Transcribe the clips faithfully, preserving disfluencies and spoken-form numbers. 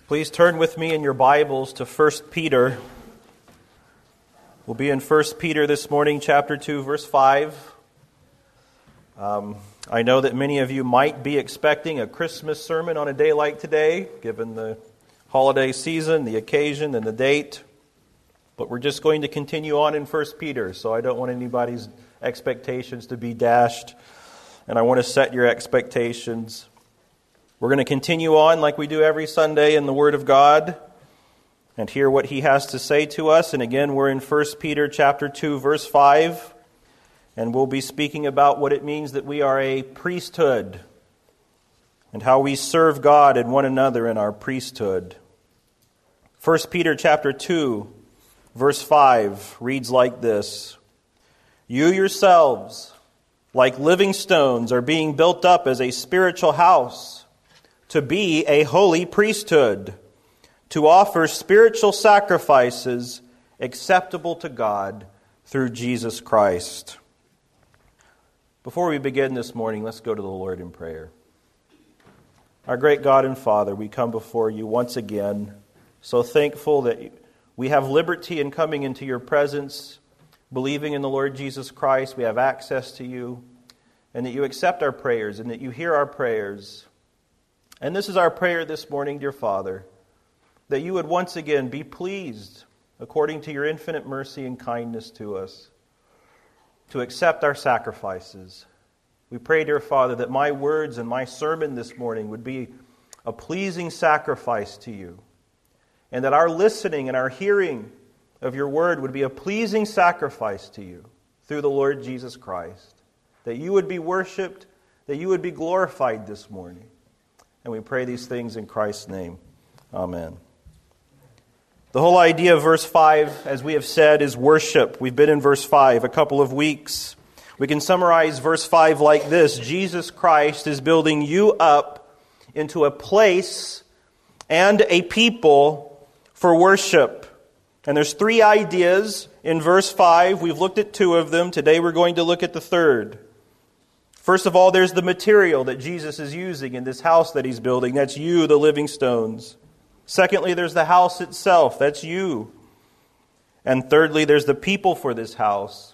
Please turn with me in your Bibles to First Peter. We'll be in First Peter this morning, chapter two, verse five. Um, I know that many of you might be expecting a Christmas sermon on a day like today, given the holiday season, the occasion, and the date. But we're just going to continue on in First Peter, so I don't want anybody's expectations to be dashed, and I want to set your expectations. We're going to continue on like we do every Sunday in the Word of God and hear what He has to say to us. And again, we're in First Peter chapter two, verse five, and we'll be speaking about what it means that we are a priesthood and how we serve God and one another in our priesthood. First Peter chapter two, verse five reads like this: "You yourselves, like living stones, are being built up as a spiritual house, to be a holy priesthood, to offer spiritual sacrifices acceptable to God through Jesus Christ." Before we begin this morning, let's go to the Lord in prayer. Our great God and Father, we come before you once again, so thankful that we have liberty in coming into your presence, believing in the Lord Jesus Christ. We have access to you, and that you accept our prayers and that you hear our prayers. And this is our prayer this morning, dear Father, that you would once again be pleased, according to your infinite mercy and kindness to us, to accept our sacrifices. We pray, dear Father, that my words and my sermon this morning would be a pleasing sacrifice to you, and that our listening and our hearing of your word would be a pleasing sacrifice to you through the Lord Jesus Christ, that you would be worshipped, that you would be glorified this morning. And we pray these things in Christ's name. Amen. The whole idea of verse five, as we have said, is worship. We've been in verse five a couple of weeks. We can summarize verse five like this: Jesus Christ is building you up into a place and a people for worship. And there's three ideas in verse five. We've looked at two of them. Today we're going to look at the third. First of all, there's the material that Jesus is using in this house that He's building. That's you, the living stones. Secondly, there's the house itself. That's you. And thirdly, there's the people for this house.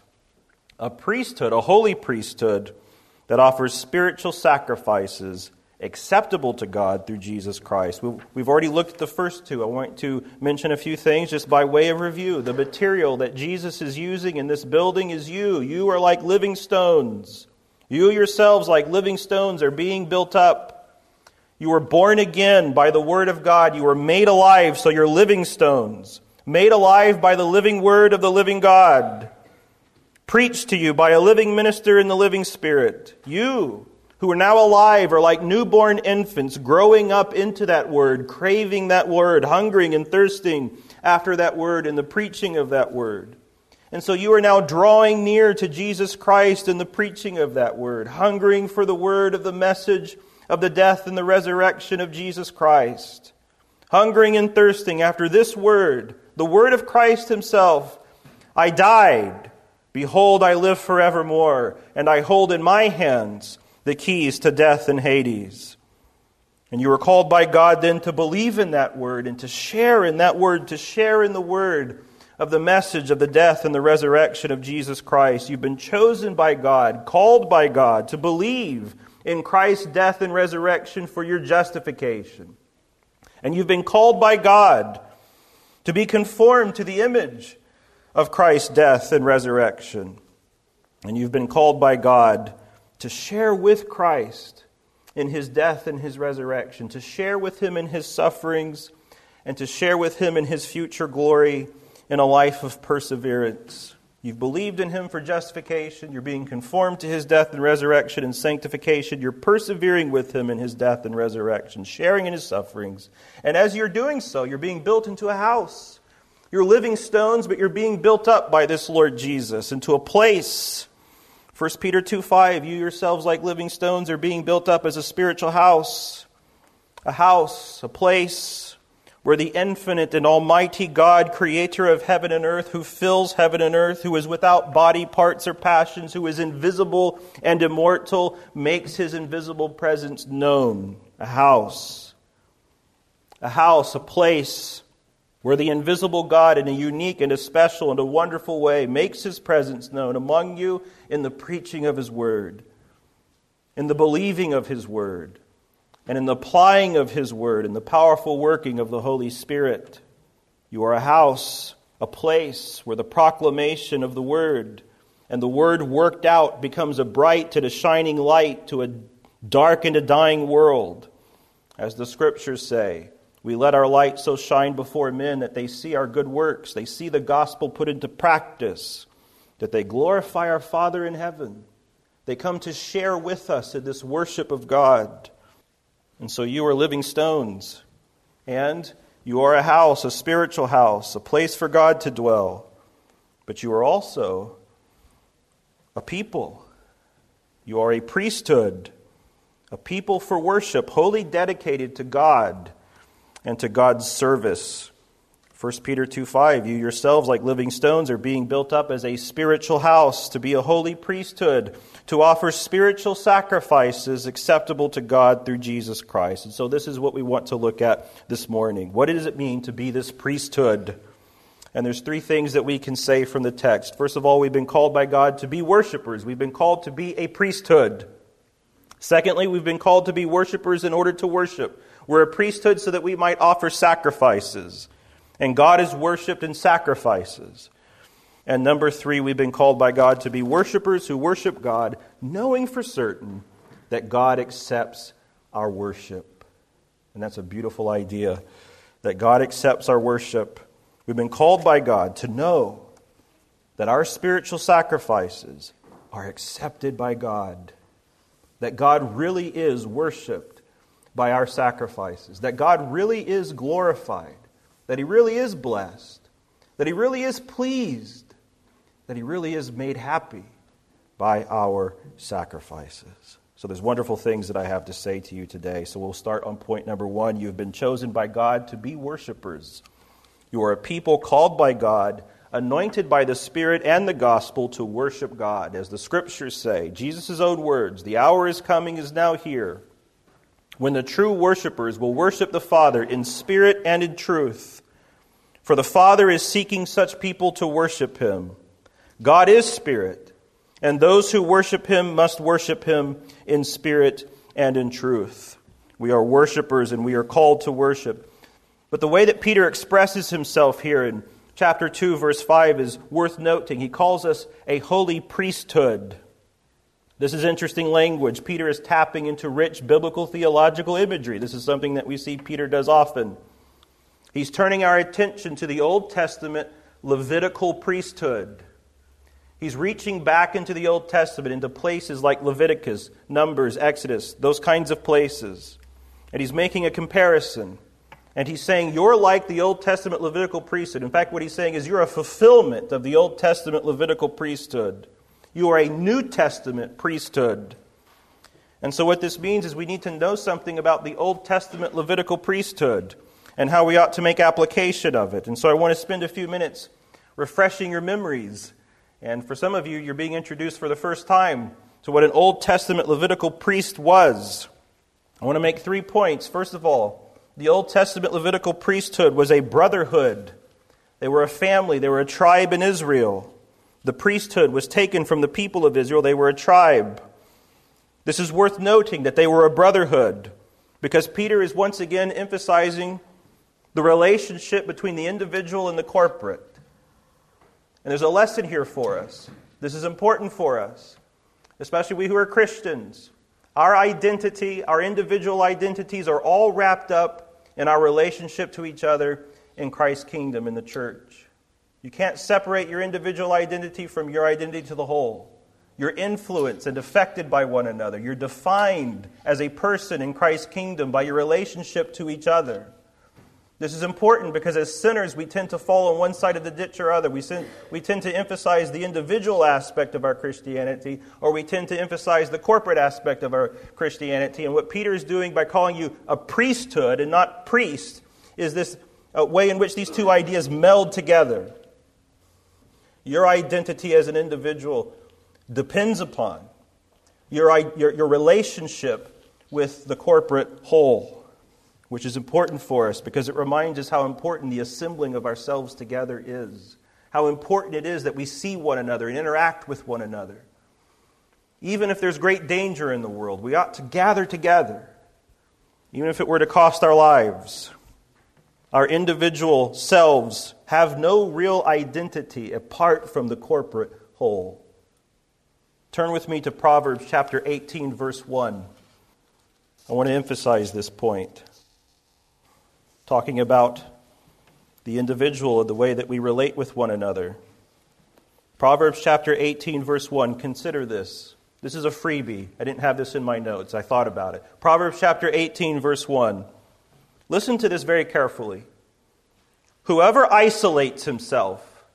A priesthood, a holy priesthood that offers spiritual sacrifices acceptable to God through Jesus Christ. We've already looked at the first two. I want to mention a few things just by way of review. The material that Jesus is using in this building is you. You are like living stones. You yourselves, like living stones, are being built up. You were born again by the Word of God. You were made alive, so you're living stones. Made alive by the living Word of the living God. Preached to you by a living minister in the living Spirit. You, who are now alive, are like newborn infants, growing up into that Word, craving that Word, hungering and thirsting after that Word and the preaching of that Word. And so you are now drawing near to Jesus Christ in the preaching of that Word, hungering for the Word of the message of the death and the resurrection of Jesus Christ. Hungering and thirsting after this Word, the Word of Christ Himself. I died. Behold, I live forevermore, and I hold in my hands the keys to death and Hades. And you were called by God then to believe in that Word and to share in that Word, to share in the Word of the message of the death and the resurrection of Jesus Christ. You've been chosen by God, called by God to believe in Christ's death and resurrection for your justification. And you've been called by God to be conformed to the image of Christ's death and resurrection. And you've been called by God to share with Christ in His death and His resurrection, to share with Him in His sufferings, and to share with Him in His future glory in a life of perseverance. You've believed in Him for justification. You're being conformed to His death and resurrection and sanctification. You're persevering with Him in His death and resurrection, sharing in His sufferings. And as you're doing so, you're being built into a house. You're living stones, but you're being built up by this Lord Jesus into a place. First Peter two five, you yourselves like living stones are being built up as a spiritual house. A house, a place where the infinite and almighty God, creator of heaven and earth, who fills heaven and earth, who is without body, parts, or passions, who is invisible and immortal, makes His invisible presence known. A house. a house, a place where the invisible God in a unique and a special and a wonderful way makes His presence known among you in the preaching of His Word, in the believing of His Word, and in the applying of His Word, and the powerful working of the Holy Spirit. You are a house, a place where the proclamation of the Word and the Word worked out becomes a bright and a shining light to a dark and a dying world. As the Scriptures say, we let our light so shine before men that they see our good works, they see the gospel put into practice, that they glorify our Father in heaven. They come to share with us in this worship of God. And so you are living stones, and you are a house, a spiritual house, a place for God to dwell. But you are also a people. You are a priesthood, a people for worship, wholly dedicated to God and to God's service. First Peter two five, you yourselves, like living stones, are being built up as a spiritual house, to be a holy priesthood, to offer spiritual sacrifices acceptable to God through Jesus Christ. And so this is what we want to look at this morning. What does it mean to be this priesthood? And there's three things that we can say from the text. First of all, we've been called by God to be worshipers. We've been called to be a priesthood. Secondly, we've been called to be worshipers in order to worship. We're a priesthood so that we might offer sacrifices. And God is worshipped in sacrifices. And number three, we've been called by God to be worshipers who worship God, knowing for certain that God accepts our worship. And that's a beautiful idea, that God accepts our worship. We've been called by God to know that our spiritual sacrifices are accepted by God. That God really is worshipped by our sacrifices. That God really is glorified. That He really is blessed. That He really is pleased. That He really is made happy by our sacrifices. So there's wonderful things that I have to say to you today. So we'll start on point number one. You've been chosen by God to be worshipers. You are a people called by God, anointed by the Spirit and the gospel to worship God. As the Scriptures say, Jesus' own words, the hour is coming, is now here, when the true worshipers will worship the Father in spirit and in truth. For the Father is seeking such people to worship Him. God is spirit, and those who worship Him must worship Him in spirit and in truth. We are worshipers and we are called to worship. But the way that Peter expresses himself here in chapter two, verse five is worth noting. He calls us a holy priesthood. This is interesting language. Peter is tapping into rich biblical theological imagery. This is something that we see Peter does often. He's turning our attention to the Old Testament Levitical priesthood. He's reaching back into the Old Testament, into places like Leviticus, Numbers, Exodus, those kinds of places. And he's making a comparison. And he's saying, you're like the Old Testament Levitical priesthood. In fact, what he's saying is you're a fulfillment of the Old Testament Levitical priesthood. You are a New Testament priesthood. And so what this means is we need to know something about the Old Testament Levitical priesthood and how we ought to make application of it. And so I want to spend a few minutes refreshing your memories. And for some of you, you're being introduced for the first time to what an Old Testament Levitical priest was. I want to make three points. First of all, the Old Testament Levitical priesthood was a brotherhood. They were a family. They were a tribe in Israel. The priesthood was taken from the people of Israel. They were a tribe. This is worth noting that they were a brotherhood, because Peter is once again emphasizing the relationship between the individual and the corporate. And there's a lesson here for us. This is important for us, especially we who are Christians. Our identity, our individual identities are all wrapped up in our relationship to each other in Christ's kingdom, in the church. You can't separate your individual identity from your identity to the whole. You're influenced and affected by one another. You're defined as a person in Christ's kingdom by your relationship to each other. This is important because as sinners, we tend to fall on one side of the ditch or other. We, sin, we tend to emphasize the individual aspect of our Christianity, or we tend to emphasize the corporate aspect of our Christianity. And what Peter is doing by calling you a priesthood and not priest is this uh, way in which these two ideas meld together. Your identity as an individual depends upon your, your, your relationship with the corporate whole. which is important for us because it reminds us how important the assembling of ourselves together is, how important it is that we see one another and interact with one another. Even if there's great danger in the world, we ought to gather together, even if it were to cost our lives. Our individual selves have no real identity apart from the corporate whole. Turn with me to Proverbs chapter eighteen, verse one. I want to emphasize this point, talking about the individual and the way that we relate with one another. Proverbs chapter eighteen, verse one. Consider this. This is a freebie. I didn't have this in my notes. I thought about it. Proverbs chapter eighteen, verse one. Listen to this very carefully. Whoever isolates himself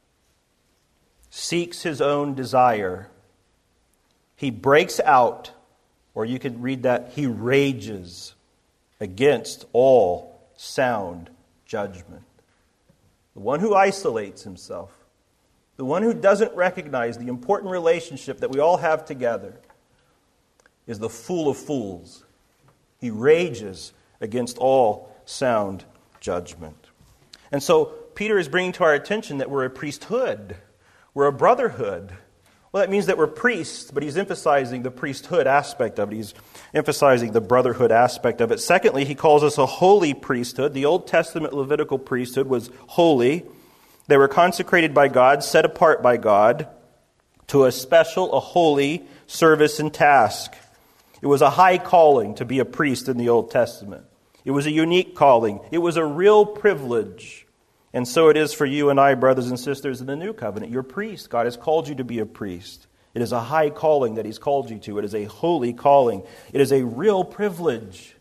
seeks his own desire. He breaks out, or you could read that, he rages against all sound judgment. The one who isolates himself, the one who doesn't recognize the important relationship that we all have together, is the fool of fools. He rages against all sound judgment. And so Peter is bringing to our attention that we're a priesthood. We're a brotherhood. Well, that means that we're priests, but he's emphasizing the priesthood aspect of it. He's emphasizing the brotherhood aspect of it. Secondly, he calls us a holy priesthood. The Old Testament Levitical priesthood was holy. They were consecrated by God, set apart by God to a special, a holy service and task. It was a high calling to be a priest in the Old Testament. It was a unique calling. It was a real privilege. And so it is for you and I, brothers and sisters, in the New Covenant. You're priests. God has called you to be a priest. It is a high calling that He's called you to. It is a holy calling. It is a real privilege.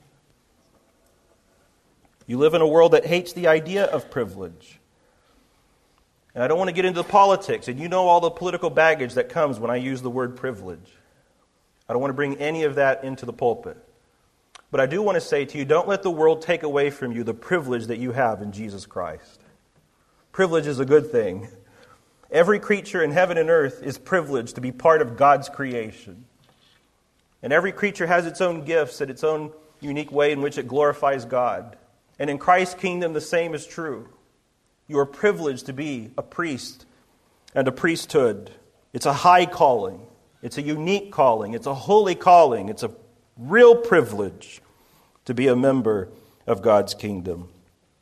You live in a world that hates the idea of privilege. And I don't want to get into the politics, and you know all the political baggage that comes when I use the word privilege. I don't want to bring any of that into the pulpit. But I do want to say to you, don't let the world take away from you the privilege that you have in Jesus Christ. Privilege is a good thing. Every creature in heaven and earth is privileged to be part of God's creation. And every creature has its own gifts and its own unique way in which it glorifies God. And in Christ's kingdom, the same is true. You are privileged to be a priest and a priesthood. It's a high calling. It's a unique calling. It's a holy calling. It's a real privilege to be a member of God's kingdom.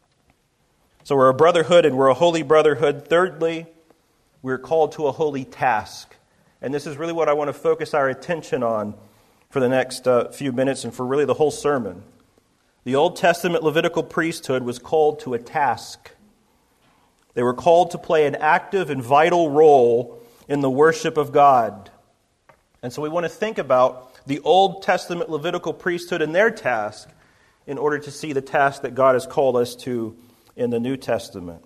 So we're a brotherhood and we're a holy brotherhood. Thirdly, we're called to a holy task. And this is really what I want to focus our attention on for the next uh, few minutes and for really the whole sermon. The Old Testament Levitical priesthood was called to a task. They were called to play an active and vital role in the worship of God. And so we want to think about the Old Testament Levitical priesthood and their task in order to see the task that God has called us to in the New Testament.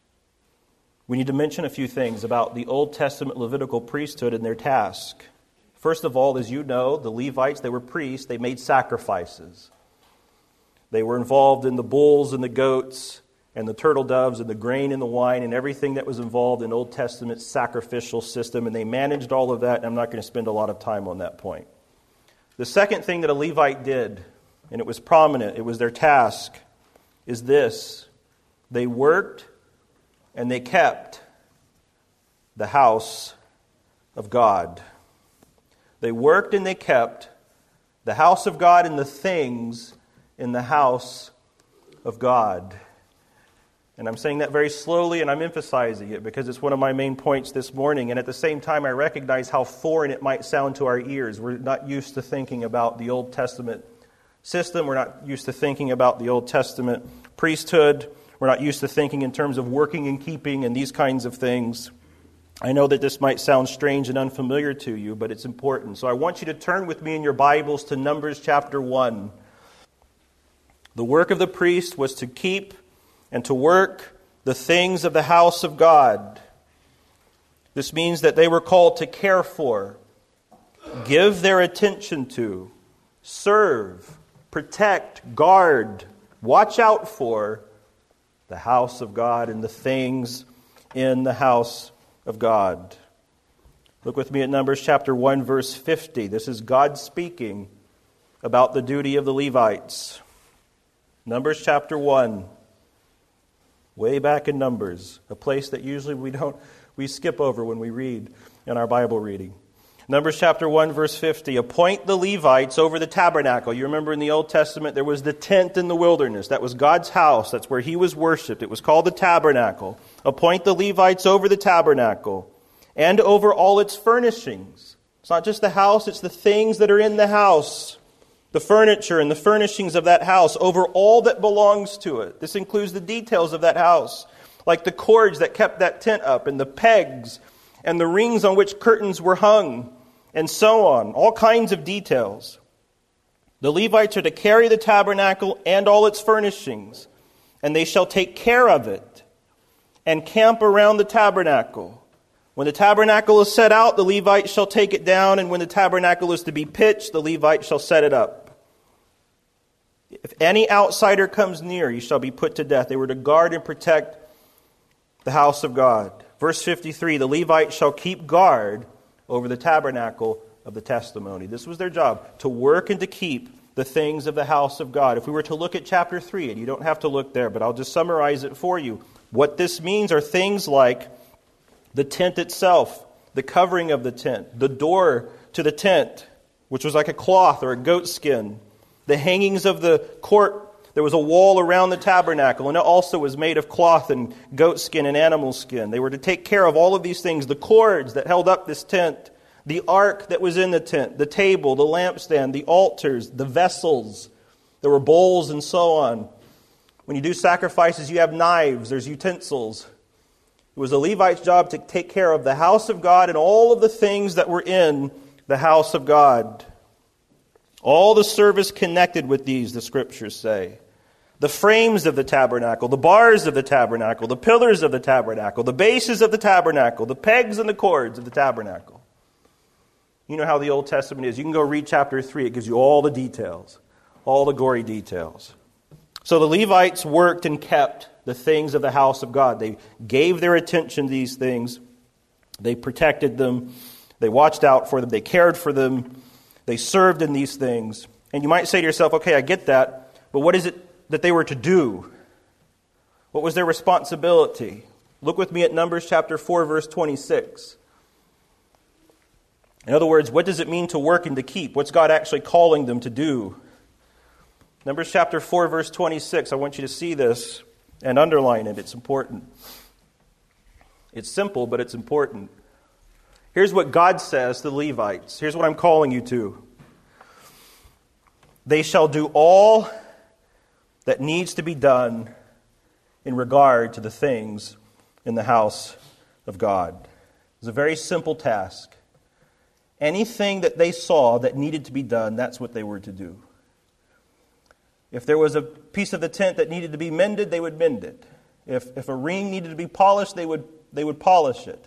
We need to mention a few things about the Old Testament Levitical priesthood and their task. First of all, as you know, the Levites, they were priests, they made sacrifices. They were involved in the bulls and the goats and the turtle doves and the grain and the wine and everything that was involved in Old Testament sacrificial system, and they managed all of that, and I'm not going to spend a lot of time on that point. The second thing that a Levite did, and it was prominent, it was their task, is this. They worked and they kept the house of God. They worked and they kept the house of God and the things in the house of God. And I'm saying that very slowly, and I'm emphasizing it because it's one of my main points this morning. And at the same time, I recognize how foreign it might sound to our ears. We're not used to thinking about the Old Testament system. We're not used to thinking about the Old Testament priesthood. We're not used to thinking in terms of working and keeping and these kinds of things. I know that this might sound strange and unfamiliar to you, but it's important. So I want you to turn with me in your Bibles to Numbers chapter one. The work of the priest was to keep and to work the things of the house of God. This means that they were called to care for, give their attention to, serve, protect, guard, watch out for the house of God and the things in the house of God. Look with me at Numbers chapter one, verse fifty. This is God speaking about the duty of the Levites. Numbers chapter one. Way back in Numbers, a place that usually we don't we skip over when we read in our Bible reading. Numbers chapter one, verse fifty, appoint the Levites over the tabernacle. You remember in the Old Testament there was the tent in the wilderness. That was God's house. That's where he was worshipped. It was called the tabernacle. Appoint the Levites over the tabernacle and over all its furnishings. It's not just the house, it's the things that are in the house. The furniture and the furnishings of that house, over all that belongs to it. This includes the details of that house, like the cords that kept that tent up, and the pegs, and the rings on which curtains were hung, and so on. All kinds of details. The Levites are to carry the tabernacle and all its furnishings, and they shall take care of it, and camp around the tabernacle. When the tabernacle is set out, the Levites shall take it down, and when the tabernacle is to be pitched, the Levites shall set it up. If any outsider comes near, he shall be put to death. They were to guard and protect the house of God. Verse fifty-three, the Levites shall keep guard over the tabernacle of the testimony. This was their job, to work and to keep the things of the house of God. If we were to look at chapter three, and you don't have to look there, but I'll just summarize it for you. What this means are things like the tent itself, the covering of the tent, the door to the tent, which was like a cloth or a goat skin, the hangings of the court. There was a wall around the tabernacle, and it also was made of cloth and goat skin and animal skin. They were to take care of all of these things, the cords that held up this tent, the ark that was in the tent, the table, the lampstand, the altars, the vessels. There were bowls and so on. When you do sacrifices, you have knives, there's utensils. It was the Levite's job to take care of the house of God and all of the things that were in the house of God. All the service connected with these, the Scriptures say. The frames of the tabernacle, the bars of the tabernacle, the pillars of the tabernacle, the bases of the tabernacle, the pegs and the cords of the tabernacle. You know how the Old Testament is. You can go read chapter three. It gives you all the details, all the gory details. So the Levites worked and kept the things of the house of God. They gave their attention to these things. They protected them. They watched out for them. They cared for them. They served in these things. And you might say to yourself, okay, I get that, but what is it that they were to do? What was their responsibility? Look with me at Numbers chapter four, verse twenty-six. In other words, what does it mean to work and to keep? What's God actually calling them to do? Numbers chapter four, verse twenty-six. I want you to see this and underline it. It's important. It's simple, but it's important. Here's what God says to the Levites. Here's what I'm calling you to. They shall do all that needs to be done in regard to the things in the house of God. It's a very simple task. Anything that they saw that needed to be done, that's what they were to do. If there was a piece of the tent that needed to be mended, they would mend it. If, if a ring needed to be polished, they would, they would polish it.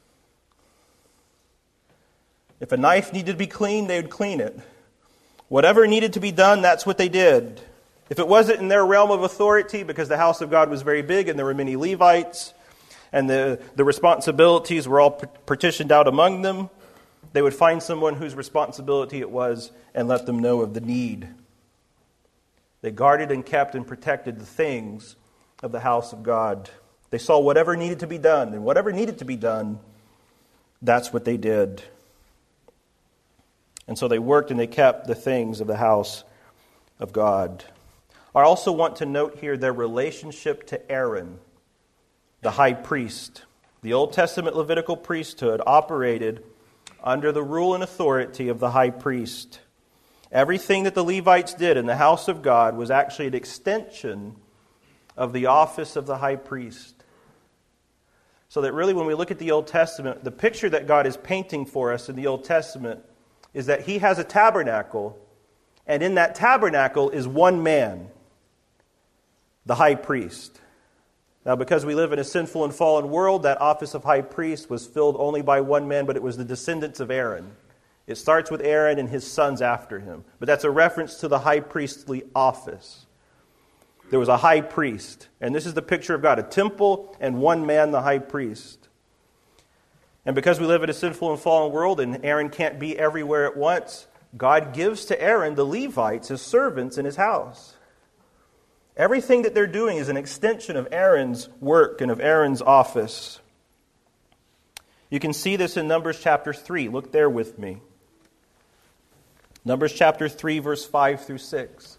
If a knife needed to be cleaned, they would clean it. Whatever needed to be done, that's what they did. If it wasn't in their realm of authority, because the house of God was very big and there were many Levites, and the, the responsibilities were all partitioned out among them, they would find someone whose responsibility it was and let them know of the need. They guarded and kept and protected the things of the house of God. They saw whatever needed to be done, and whatever needed to be done, that's what they did. And so they worked and they kept the things of the house of God. I also want to note here their relationship to Aaron, the high priest. The Old Testament Levitical priesthood operated under the rule and authority of the high priest. Everything that the Levites did in the house of God was actually an extension of the office of the high priest. So that really when we look at the Old Testament, the picture that God is painting for us in the Old Testament is that He has a tabernacle, and in that tabernacle is one man, the high priest. Now, because we live in a sinful and fallen world, that office of high priest was filled only by one man, but it was the descendants of Aaron. It starts with Aaron and his sons after him. But that's a reference to the high priestly office. There was a high priest, and this is the picture of God, a temple and one man, the high priest. And because we live in a sinful and fallen world and Aaron can't be everywhere at once, God gives to Aaron the Levites, his servants in his house. Everything that they're doing is an extension of Aaron's work and of Aaron's office. You can see this in Numbers chapter three. Look there with me. Numbers chapter three, verse five through six.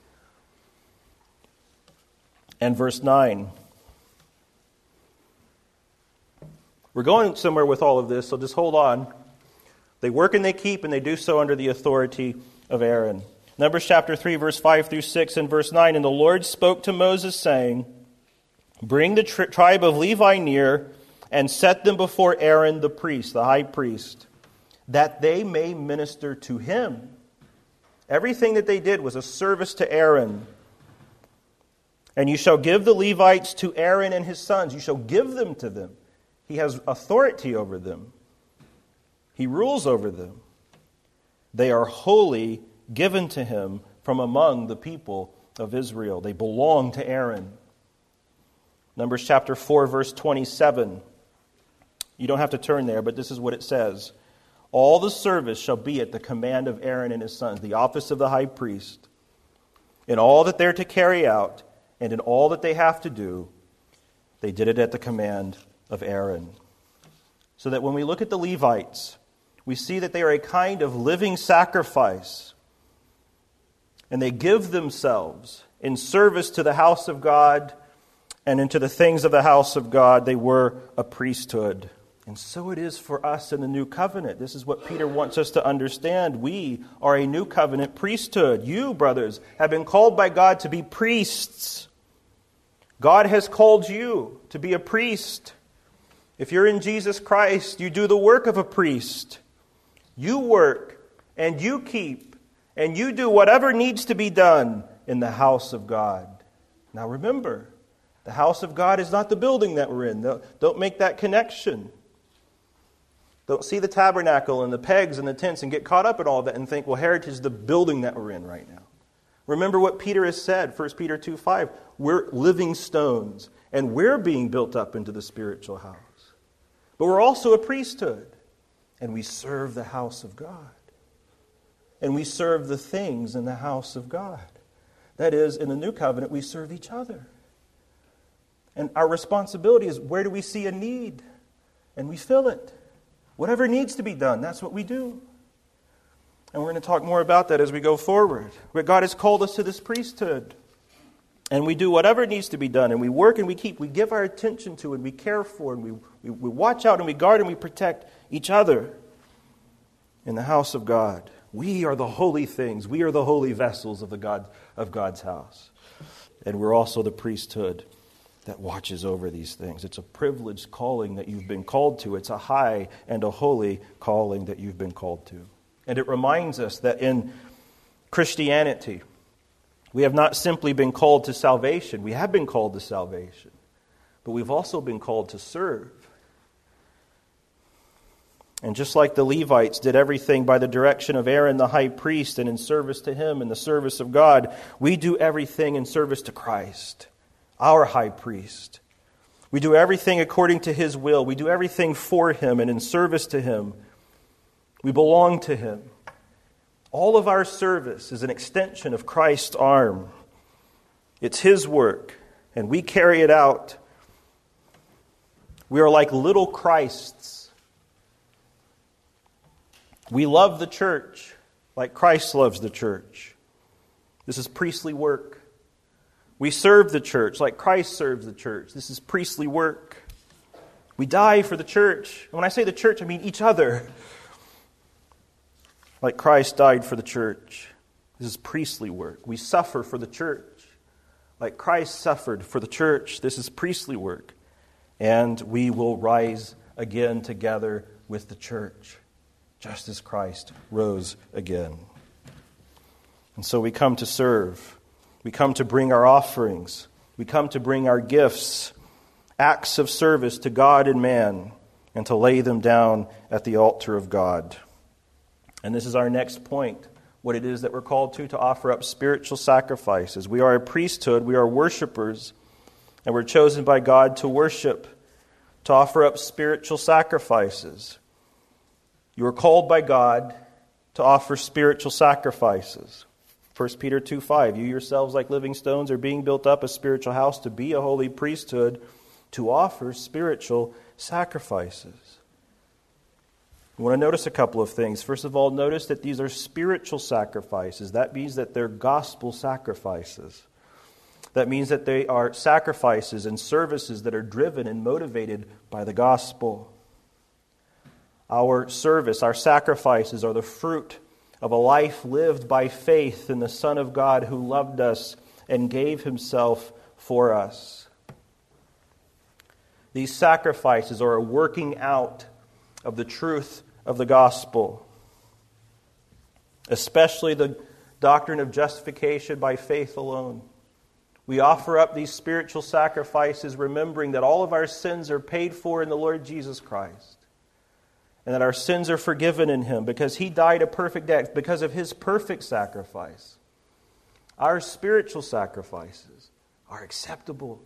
And verse nine. We're going somewhere with all of this, so just hold on. They work and they keep, and they do so under the authority of Aaron. Numbers chapter three, verse five through six, and verse nine. And the Lord spoke to Moses, saying, Bring the tri- tribe of Levi near, and set them before Aaron the priest, the high priest, that they may minister to him. Everything that they did was a service to Aaron. And you shall give the Levites to Aaron and his sons. You shall give them to them. He has authority over them. He rules over them. They are wholly given to him from among the people of Israel. They belong to Aaron. Numbers chapter four, verse twenty-seven. You don't have to turn there, but this is what it says. All the service shall be at the command of Aaron and his sons, the office of the high priest. In all that they're to carry out, and in all that they have to do, they did it at the command of Aaron. So that when we look at the Levites, we see that they are a kind of living sacrifice. And they give themselves in service to the house of God and into the things of the house of God. They were a priesthood. And so it is for us in the new covenant. This is what Peter wants us to understand. We are a new covenant priesthood. You, brothers, have been called by God to be priests. God has called you to be a priest. If you're in Jesus Christ, you do the work of a priest. You work and you keep and you do whatever needs to be done in the house of God. Now remember, the house of God is not the building that we're in. Don't make that connection. Don't see the tabernacle and the pegs and the tents and get caught up in all that and think, well, heritage is the building that we're in right now. Remember what Peter has said, First Peter two five. We're living stones, and we're being built up into the spiritual house. But we're also a priesthood, and we serve the house of God. And we serve the things in the house of God. That is, in the new covenant, we serve each other. And our responsibility is, where do we see a need? And we fill it. Whatever needs to be done, that's what we do. And we're going to talk more about that as we go forward. But God has called us to this priesthood. And we do whatever needs to be done. And we work and we keep. We give our attention to and we care for. And we, we, we watch out and we guard and we protect each other in the house of God. We are the holy things. We are the holy vessels of the God of God's house. And we're also the priesthood that watches over these things. It's a privileged calling that you've been called to. It's a high and a holy calling that you've been called to. And it reminds us that in Christianity, we have not simply been called to salvation. We have been called to salvation. But we've also been called to serve. And just like the Levites did everything by the direction of Aaron the high priest and in service to him and the service of God, we do everything in service to Christ, our high priest. We do everything according to his will. We do everything for him and in service to him. We belong to him. All of our service is an extension of Christ's arm. It's his work, and we carry it out. We are like little Christs. We love the church like Christ loves the church. This is priestly work. We serve the church like Christ serves the church. This is priestly work. We die for the church. And when I say the church, I mean each other. Like Christ died for the church. This is priestly work. We suffer for the church. Like Christ suffered for the church. This is priestly work. And we will rise again together with the church, just as Christ rose again. And so we come to serve. We come to bring our offerings. We come to bring our gifts, acts of service to God and man, and to lay them down at the altar of God. And this is our next point, what it is that we're called to, to offer up spiritual sacrifices. We are a priesthood, we are worshipers, and we're chosen by God to worship, to offer up spiritual sacrifices. You are called by God to offer spiritual sacrifices. First Peter two five, you yourselves like living stones are being built up a spiritual house to be a holy priesthood, to offer spiritual sacrifices. We want to notice a couple of things. First of all, notice that these are spiritual sacrifices. That means that they're gospel sacrifices. That means that they are sacrifices and services that are driven and motivated by the gospel. Our service, our sacrifices are the fruit of a life lived by faith in the Son of God who loved us and gave himself for us. These sacrifices are a working out of the truth of the gospel, especially the doctrine of justification by faith alone. We offer up these spiritual sacrifices remembering that all of our sins are paid for in the Lord Jesus Christ, and that our sins are forgiven in him because he died a perfect death, because of his perfect sacrifice. Our spiritual sacrifices are acceptable.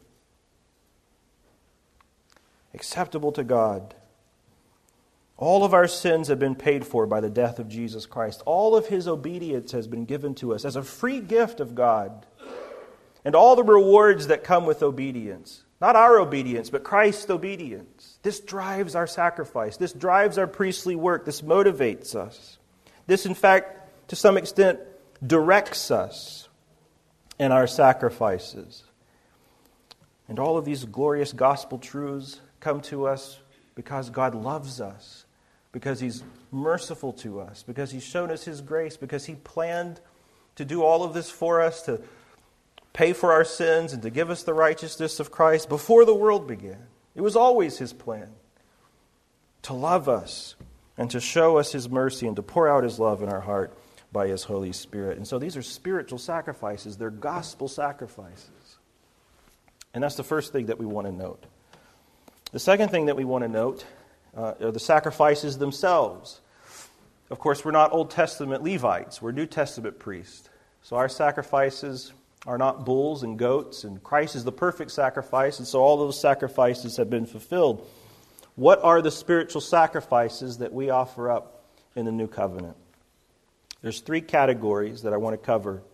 Acceptable to God. All of our sins have been paid for by the death of Jesus Christ. All of his obedience has been given to us as a free gift of God. And all the rewards that come with obedience. Not our obedience, but Christ's obedience. This drives our sacrifice. This drives our priestly work. This motivates us. This, in fact, to some extent, directs us in our sacrifices. And all of these glorious gospel truths come to us because God loves us, because he's merciful to us, because he's shown us his grace, because he planned to do all of this for us, to pay for our sins and to give us the righteousness of Christ before the world began. It was always his plan to love us and to show us his mercy and to pour out his love in our heart by his Holy Spirit. And so these are spiritual sacrifices. They're gospel sacrifices. And that's the first thing that we want to note. The second thing that we want to note uh, are the sacrifices themselves. Of course, we're not Old Testament Levites. We're New Testament priests. So our sacrifices are not bulls and goats, and Christ is the perfect sacrifice, and so all those sacrifices have been fulfilled. What are the spiritual sacrifices that we offer up in the New Covenant? There's three categories that I want to cover.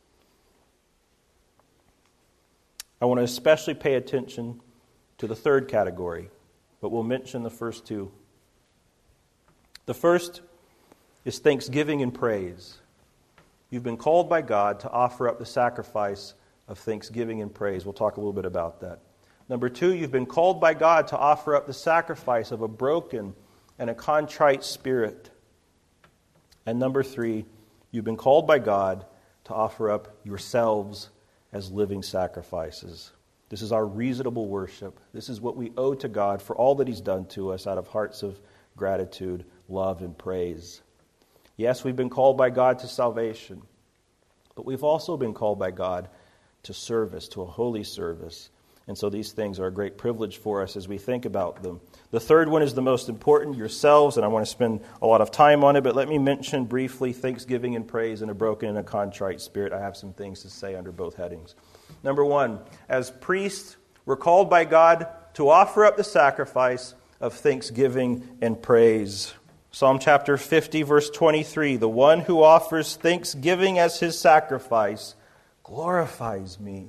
I want to especially pay attention to the third category, but we'll mention the first two. The first is thanksgiving and praise. You've been called by God to offer up the sacrifice of thanksgiving and praise. We'll talk a little bit about that. Number two, you've been called by God to offer up the sacrifice of a broken and a contrite spirit. And number three, you've been called by God to offer up yourselves as living sacrifices. This is our reasonable worship. This is what we owe to God for all that he's done to us out of hearts of gratitude, love, and praise. Yes, we've been called by God to salvation, but we've also been called by God to service, to a holy service. And so these things are a great privilege for us as we think about them. The third one is the most important, yourselves, and I want to spend a lot of time on it, but let me mention briefly thanksgiving and praise in a broken and a contrite spirit. I have some things to say under both headings. Number one, as priests, we're called by God to offer up the sacrifice of thanksgiving and praise. Psalm chapter fifty, verse twenty-three, the one who offers thanksgiving as his sacrifice glorifies me.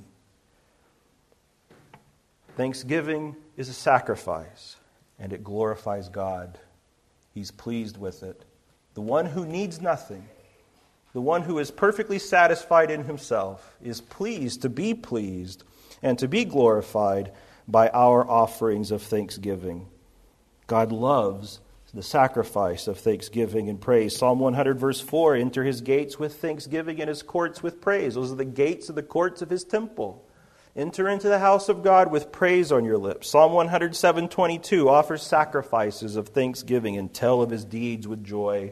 Thanksgiving is a sacrifice, and it glorifies God. He's pleased with it. The one who needs nothing, the one who is perfectly satisfied in himself, is pleased to be pleased and to be glorified by our offerings of thanksgiving. God loves the sacrifice of thanksgiving and praise. Psalm one hundred, verse four, enter his gates with thanksgiving and his courts with praise. Those are the gates of the courts of his temple. Enter into the house of God with praise on your lips. Psalm one hundred seven, twenty-two, offers sacrifices of thanksgiving and tell of his deeds with joy.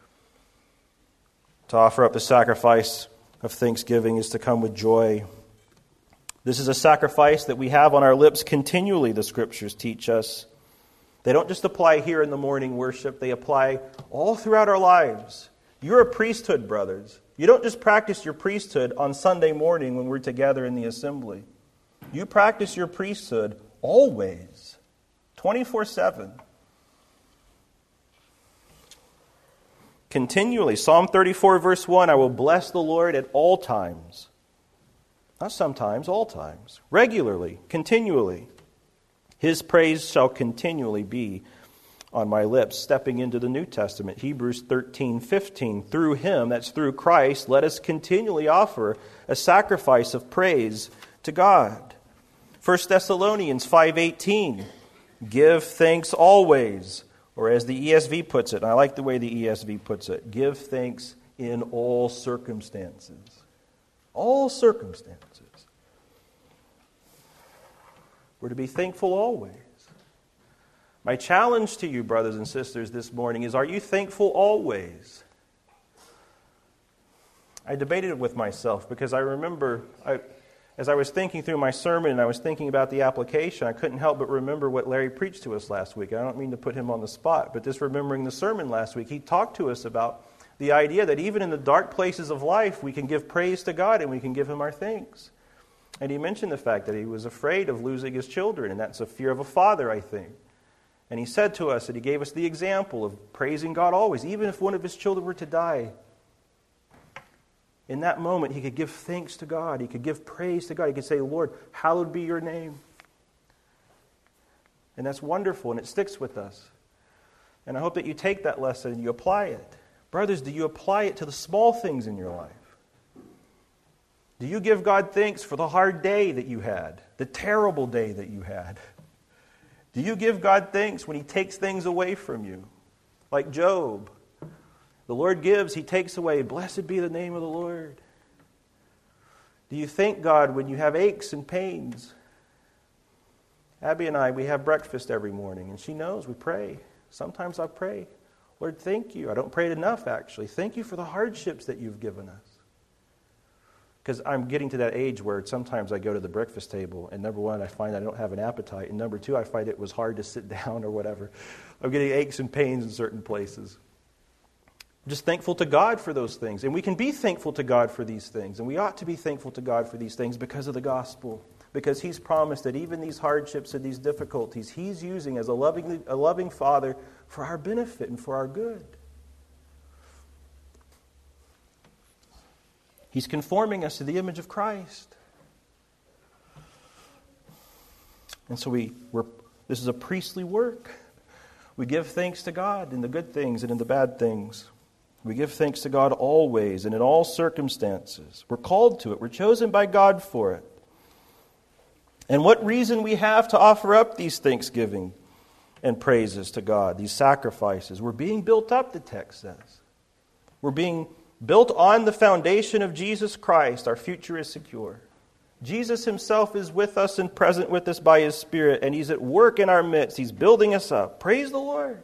To offer up the sacrifice of thanksgiving is to come with joy. This is a sacrifice that we have on our lips continually, the Scriptures teach us. They don't just apply here in the morning worship, they apply all throughout our lives. You're a priesthood, brothers. You don't just practice your priesthood on Sunday morning when we're together in the assembly. You practice your priesthood always, twenty-four seven. Continually. Psalm thirty-four, verse one, I will bless the Lord at all times. Not sometimes, all times. Regularly, continually. His praise shall continually be on my lips. Stepping into the New Testament, Hebrews thirteen, fifteen. Through him, that's through Christ, let us continually offer a sacrifice of praise to God. First Thessalonians five, eighteen. Give thanks always. Or as the E S V puts it, and I like the way the E S V puts it, give thanks in all circumstances. All circumstances. We're to be thankful always. My challenge to you, brothers and sisters, this morning is, are you thankful always? I debated with myself because I remember, I, as I was thinking through my sermon and I was thinking about the application, I couldn't help but remember what Larry preached to us last week. I don't mean to put him on the spot, but just remembering the sermon last week, he talked to us about the idea that even in the dark places of life, we can give praise to God and we can give Him our thanks. And he mentioned the fact that he was afraid of losing his children, and that's a fear of a father, I think. And he said to us that he gave us the example of praising God always, even if one of his children were to die. In that moment, he could give thanks to God. He could give praise to God. He could say, Lord, hallowed be your name. And that's wonderful, and it sticks with us. And I hope that you take that lesson and you apply it. Brothers, do you apply it to the small things in your life? Do you give God thanks for the hard day that you had, the terrible day that you had? Do you give God thanks when He takes things away from you? Like Job. The Lord gives, He takes away. Blessed be the name of the Lord. Do you thank God when you have aches and pains? Abby and I, we have breakfast every morning, and she knows we pray. Sometimes I pray, Lord, thank you. I don't pray it enough, actually. Thank you for the hardships that you've given us. Because I'm getting to that age where sometimes I go to the breakfast table, and number one, I find I don't have an appetite, and number two, I find it was hard to sit down or whatever. I'm getting aches and pains in certain places. I'm just thankful to God for those things. And we can be thankful to God for these things, and we ought to be thankful to God for these things because of the gospel. Because He's promised that even these hardships and these difficulties, He's using as a loving, a loving Father for our benefit and for our good. He's conforming us to the image of Christ. And so we, we're, this is a priestly work. We give thanks to God in the good things and in the bad things. We give thanks to God always and in all circumstances. We're called to it. We're chosen by God for it. And what reason we have to offer up these thanksgiving and praises to God, these sacrifices. We're being built up, the text says. We're being built on the foundation of Jesus Christ. Our future is secure. Jesus Himself is with us and present with us by His Spirit, and He's at work in our midst. He's building us up. Praise the Lord.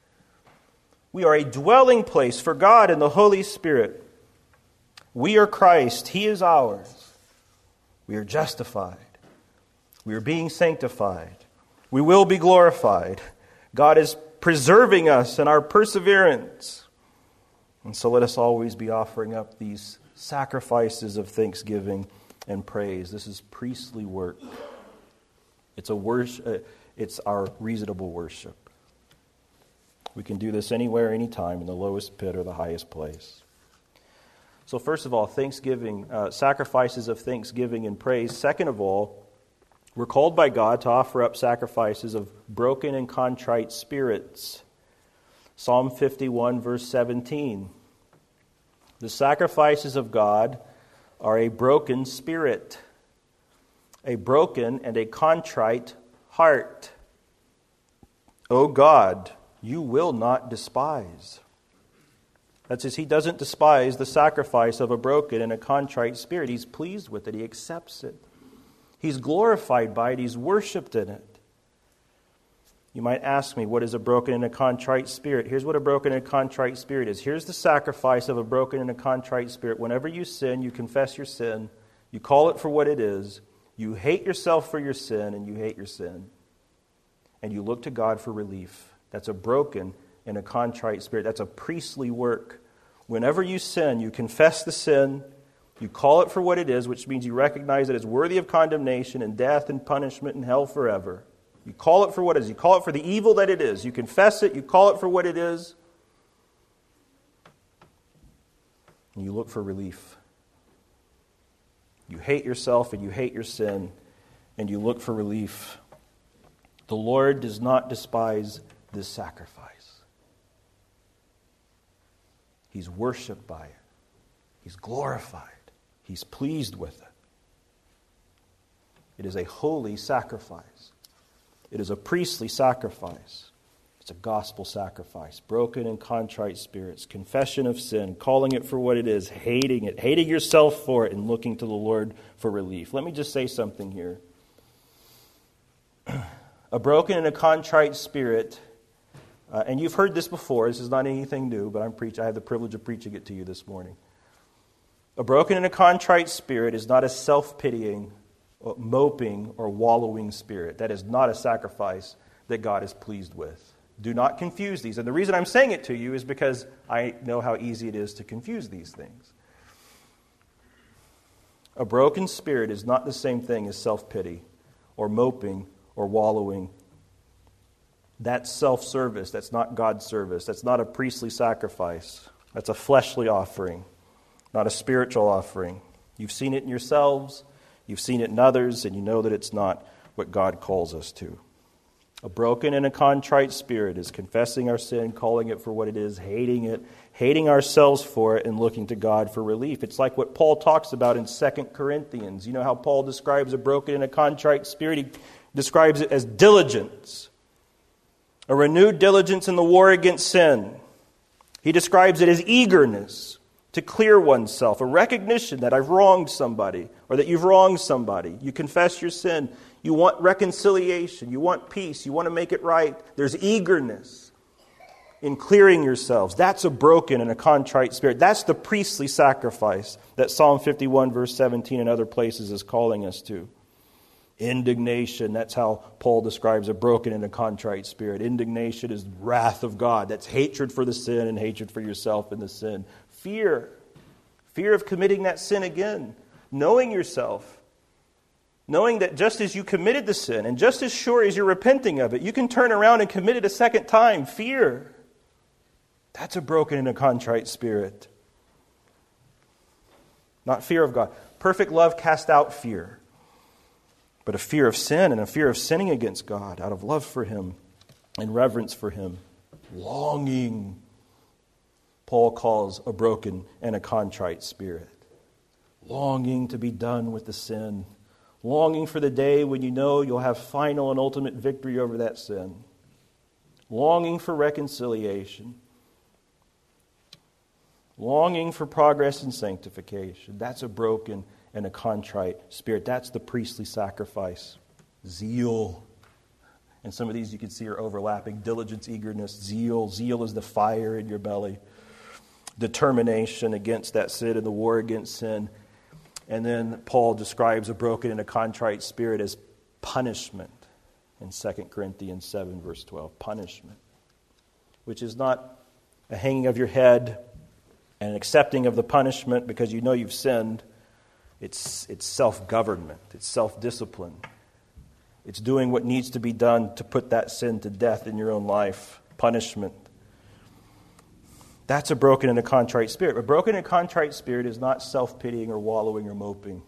We are a dwelling place for God and the Holy Spirit. We are Christ. He is ours. We are justified. We are being sanctified. We will be glorified. God is preserving us in our perseverance. And so let us always be offering up these sacrifices of thanksgiving and praise. This is priestly work. It's a worship. It's our reasonable worship. We can do this anywhere, anytime, in the lowest pit or the highest place. So first of all, thanksgiving, uh, sacrifices of thanksgiving and praise. Second of all, we're called by God to offer up sacrifices of broken and contrite spirits. Psalm fifty-one, verse seventeen. The sacrifices of God are a broken spirit, a broken and a contrite heart. O God, you will not despise. That says, He doesn't despise the sacrifice of a broken and a contrite spirit. He's pleased with it. He accepts it. He's glorified by it. He's worshipped in it. You might ask me, what is a broken and a contrite spirit? Here's what a broken and a contrite spirit is. Here's the sacrifice of a broken and a contrite spirit. Whenever you sin, you confess your sin. You call it for what it is. You hate yourself for your sin, and you hate your sin. And you look to God for relief. That's a broken and a contrite spirit. That's a priestly work. Whenever you sin, you confess the sin. You call it for what it is, which means you recognize that it's worthy of condemnation and death and punishment and hell forever. You call it for what it is. You call it for the evil that it is. You confess it. You call it for what it is. and you look for relief. You hate yourself and you hate your sin, and you look for relief. The Lord does not despise this sacrifice. He's worshiped by it. He's glorified. He's pleased with it. It is a holy sacrifice. It is a priestly sacrifice. It's a gospel sacrifice. Broken and contrite spirits, confession of sin, calling it for what it is, hating it, hating yourself for it, and looking to the Lord for relief. Let me just say something here. A broken and a contrite spirit, uh, and you've heard this before, this is not anything new, but I'm preach- I have the privilege of preaching it to you this morning. A broken and a contrite spirit is not a self-pitying, moping, or wallowing spirit. That is not a sacrifice that God is pleased with. Do not confuse these. And the reason I'm saying it to you is because I know how easy it is to confuse these things. A broken spirit is not the same thing as self-pity or moping or wallowing. That's self-service. That's not God's service. That's not a priestly sacrifice. That's a fleshly offering, not a spiritual offering. You've seen it in yourselves. You've seen it in others, and you know that it's not what God calls us to. A broken and a contrite spirit is confessing our sin, calling it for what it is, hating it, hating ourselves for it, and looking to God for relief. It's like what Paul talks about in Second Corinthians. You know how Paul describes a broken and a contrite spirit? He describes it as diligence, a renewed diligence in the war against sin. He describes it as eagerness to clear oneself, a recognition that I've wronged somebody or that you've wronged somebody. You confess your sin. You want reconciliation. You want peace. You want to make it right. There's eagerness in clearing yourselves. That's a broken and a contrite spirit. That's the priestly sacrifice that Psalm fifty-one verse seventeen and other places is calling us to. Indignation, that's how Paul describes a broken and a contrite spirit. Indignation is wrath of God. That's hatred for the sin and hatred for yourself in the sin. Fear. Fear of committing that sin again. Knowing yourself. Knowing that just as you committed the sin, and just as sure as you're repenting of it, you can turn around and commit it a second time. Fear. That's a broken and a contrite spirit. Not fear of God. Perfect love casts out fear. But a fear of sin and a fear of sinning against God out of love for Him and reverence for Him. Longing, Paul calls a broken and a contrite spirit. Longing to be done with the sin. Longing for the day when you know you'll have final and ultimate victory over that sin. Longing for reconciliation. Longing for progress and sanctification. That's a broken and a contrite spirit. That's the priestly sacrifice. Zeal. And some of these you can see are overlapping. Diligence, eagerness, zeal. Zeal is the fire in your belly. Determination against that sin and the war against sin. And then Paul describes a broken and a contrite spirit as punishment in Second Corinthians seven verse twelve. Punishment. Which is not a hanging of your head and an accepting of the punishment because you know you've sinned. It's, it's self-government. It's self-discipline. It's doing what needs to be done to put that sin to death in your own life. Punishment. That's a broken and a contrite spirit. A broken and contrite spirit is not self-pitying or wallowing or moping.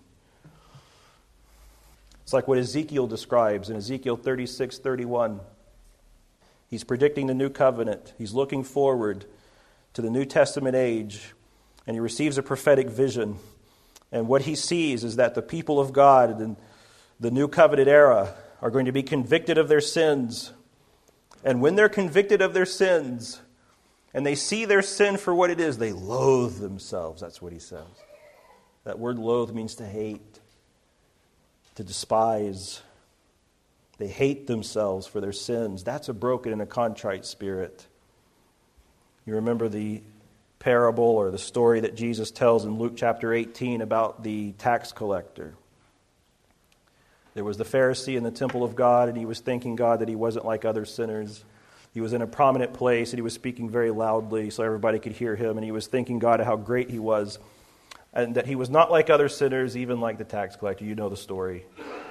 It's like what Ezekiel describes in Ezekiel thirty-six thirty-one. He's predicting the new covenant. He's looking forward to the New Testament age, and he receives a prophetic vision. And what he sees is that the people of God in the new covenant era are going to be convicted of their sins. And when they're convicted of their sins, and they see their sin for what it is, they loathe themselves. That's what he says. That word loathe means to hate, to despise. They hate themselves for their sins. That's a broken and a contrite spirit. You remember the parable or the story that Jesus tells in Luke chapter eighteen about the tax collector. There was the Pharisee in the temple of God, and he was thanking God that he wasn't like other sinners. He was in a prominent place, and he was speaking very loudly so everybody could hear him, and he was thanking God how great he was, and that he was not like other sinners, even like the tax collector. You know the story.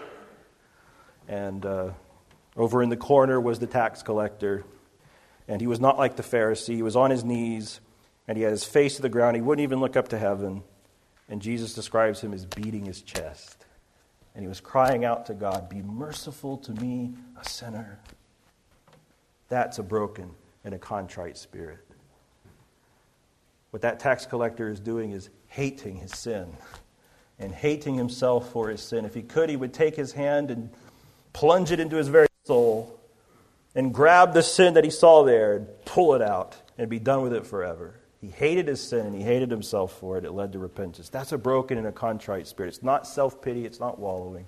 And uh, over in the corner was the tax collector, and he was not like the Pharisee. He was on his knees, and he had his face to the ground. He wouldn't even look up to heaven. And Jesus describes him as beating his chest. And he was crying out to God, "Be merciful to me, a sinner." That's a broken and a contrite spirit. What that tax collector is doing is hating his sin and hating himself for his sin. If he could, he would take his hand and plunge it into his very soul and grab the sin that he saw there and pull it out and be done with it forever. He hated his sin and he hated himself for it. It led to repentance. That's a broken and a contrite spirit. It's not self-pity. It's not wallowing.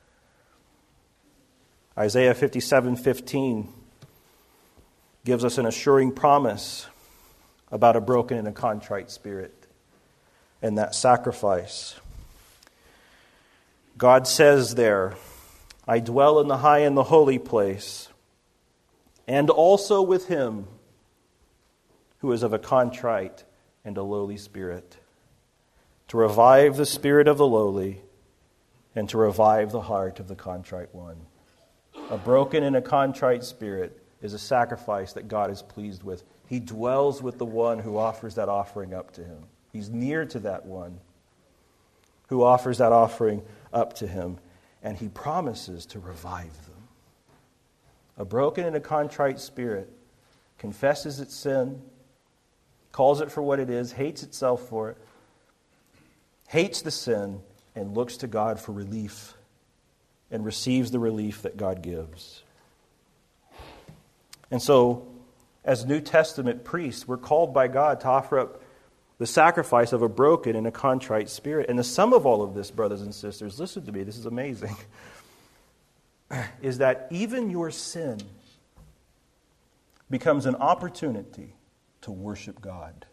Isaiah fifty-seven fifteen gives us an assuring promise about a broken and a contrite spirit and that sacrifice. God says there, "I dwell in the high and the holy place, and also with him who is of a contrite and a lowly spirit, to revive the spirit of the lowly and to revive the heart of the contrite one." A broken and a contrite spirit is a sacrifice that God is pleased with. He dwells with the one who offers that offering up to him. He's near to that one who offers that offering up to him, and he promises to revive them. A broken and a contrite spirit confesses its sin, calls it for what it is, hates itself for it, hates the sin, and looks to God for relief and receives the relief that God gives. And so, as New Testament priests, we're called by God to offer up the sacrifice of a broken and a contrite spirit. And the sum of all of this, brothers and sisters, listen to me, this is amazing, is that even your sin becomes an opportunity to worship God.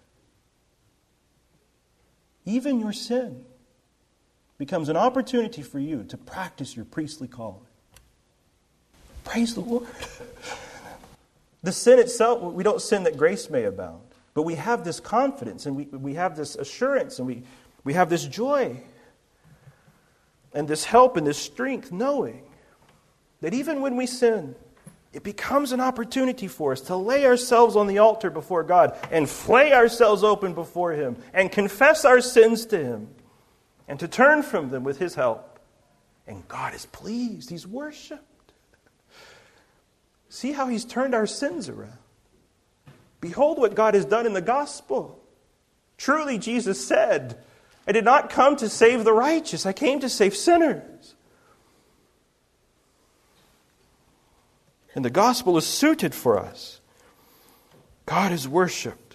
Even your sin becomes an opportunity for you to practice your priestly calling. Praise the Lord. The sin itself, we don't sin that grace may abound. But we have this confidence and we, we have this assurance and we, we have this joy and this help and this strength knowing that even when we sin, it becomes an opportunity for us to lay ourselves on the altar before God and flay ourselves open before Him and confess our sins to Him and to turn from them with His help. And God is pleased. He's worshipped. See how He's turned our sins around. Behold what God has done in the gospel. Truly, Jesus said, "I did not come to save the righteous. I came to save sinners." And the gospel is suited for us. God is worshipped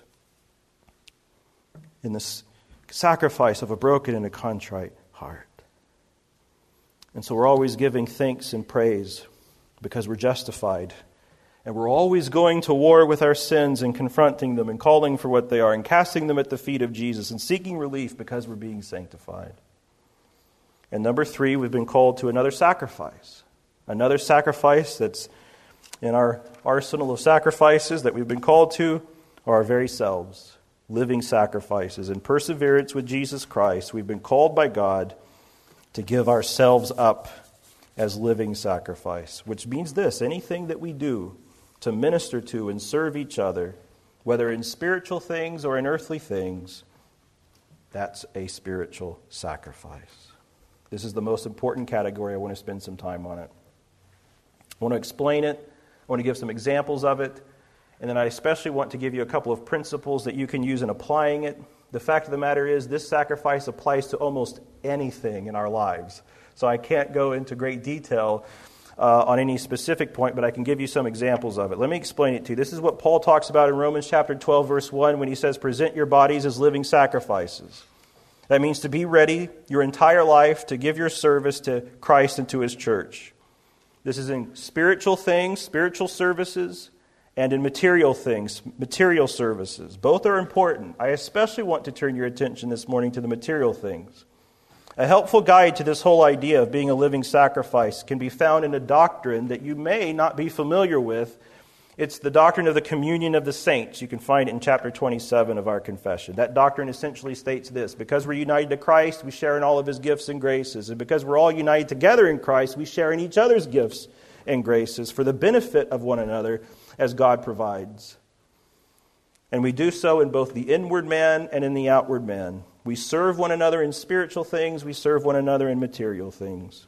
in the sacrifice of a broken and a contrite heart. And so we're always giving thanks and praise because we're justified. And we're always going to war with our sins and confronting them and calling for what they are and casting them at the feet of Jesus and seeking relief because we're being sanctified. And number three, we've been called to another sacrifice. Another sacrifice that's in our arsenal of sacrifices that we've been called to are our very selves, living sacrifices. In perseverance with Jesus Christ, we've been called by God to give ourselves up as living sacrifice, which means this: anything that we do to minister to and serve each other, whether in spiritual things or in earthly things, that's a spiritual sacrifice. This is the most important category. I want to spend some time on it. I want to explain it. I want to give some examples of it. And then I especially want to give you a couple of principles that you can use in applying it. The fact of the matter is, this sacrifice applies to almost anything in our lives. So I can't go into great detail uh, on any specific point, but I can give you some examples of it. Let me explain it to you. This is what Paul talks about in Romans chapter twelve, verse one, when he says, "Present your bodies as living sacrifices." That means to be ready your entire life to give your service to Christ and to His church. This is in spiritual things, spiritual services, and in material things, material services. Both are important. I especially want to turn your attention this morning to the material things. A helpful guide to this whole idea of being a living sacrifice can be found in a doctrine that you may not be familiar with. It's the doctrine of the communion of the saints. You can find it in chapter twenty-seven of our confession. That doctrine essentially states this: because we're united to Christ, we share in all of His gifts and graces. And because we're all united together in Christ, we share in each other's gifts and graces for the benefit of one another as God provides. And we do so in both the inward man and in the outward man. We serve one another in spiritual things. We serve one another in material things.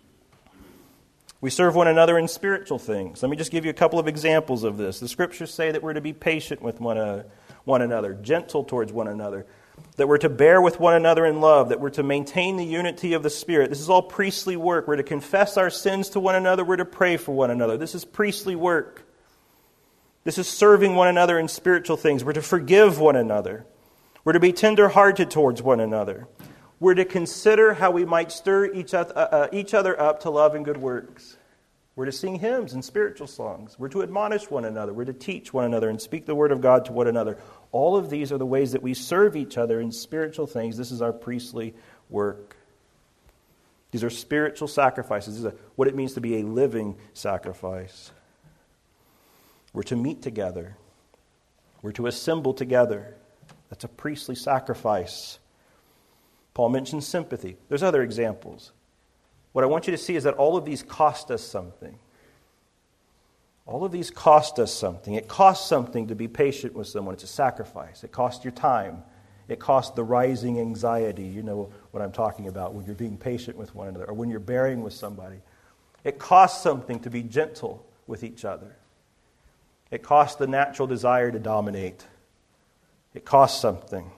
We serve one another in spiritual things. Let me just give you a couple of examples of this. The Scriptures say that we're to be patient with one, uh, one another, gentle towards one another, that we're to bear with one another in love, that we're to maintain the unity of the Spirit. This is all priestly work. We're to confess our sins to one another. We're to pray for one another. This is priestly work. This is serving one another in spiritual things. We're to forgive one another. We're to be tender-hearted towards one another. We're to consider how we might stir each other, each other up to love and good works. We're to sing hymns and spiritual songs. We're to admonish one another. We're to teach one another and speak the word of God to one another. All of these are the ways that we serve each other in spiritual things. This is our priestly work. These are spiritual sacrifices. This is what it means to be a living sacrifice. We're to meet together. We're to assemble together. That's a priestly sacrifice. Paul mentions sympathy. There's other examples. What I want you to see is that all of these cost us something. All of these cost us something. It costs something to be patient with someone. It's a sacrifice. It costs your time. It costs the rising anxiety. You know what I'm talking about when you're being patient with one another or when you're bearing with somebody. It costs something to be gentle with each other. It costs the natural desire to dominate. It costs something.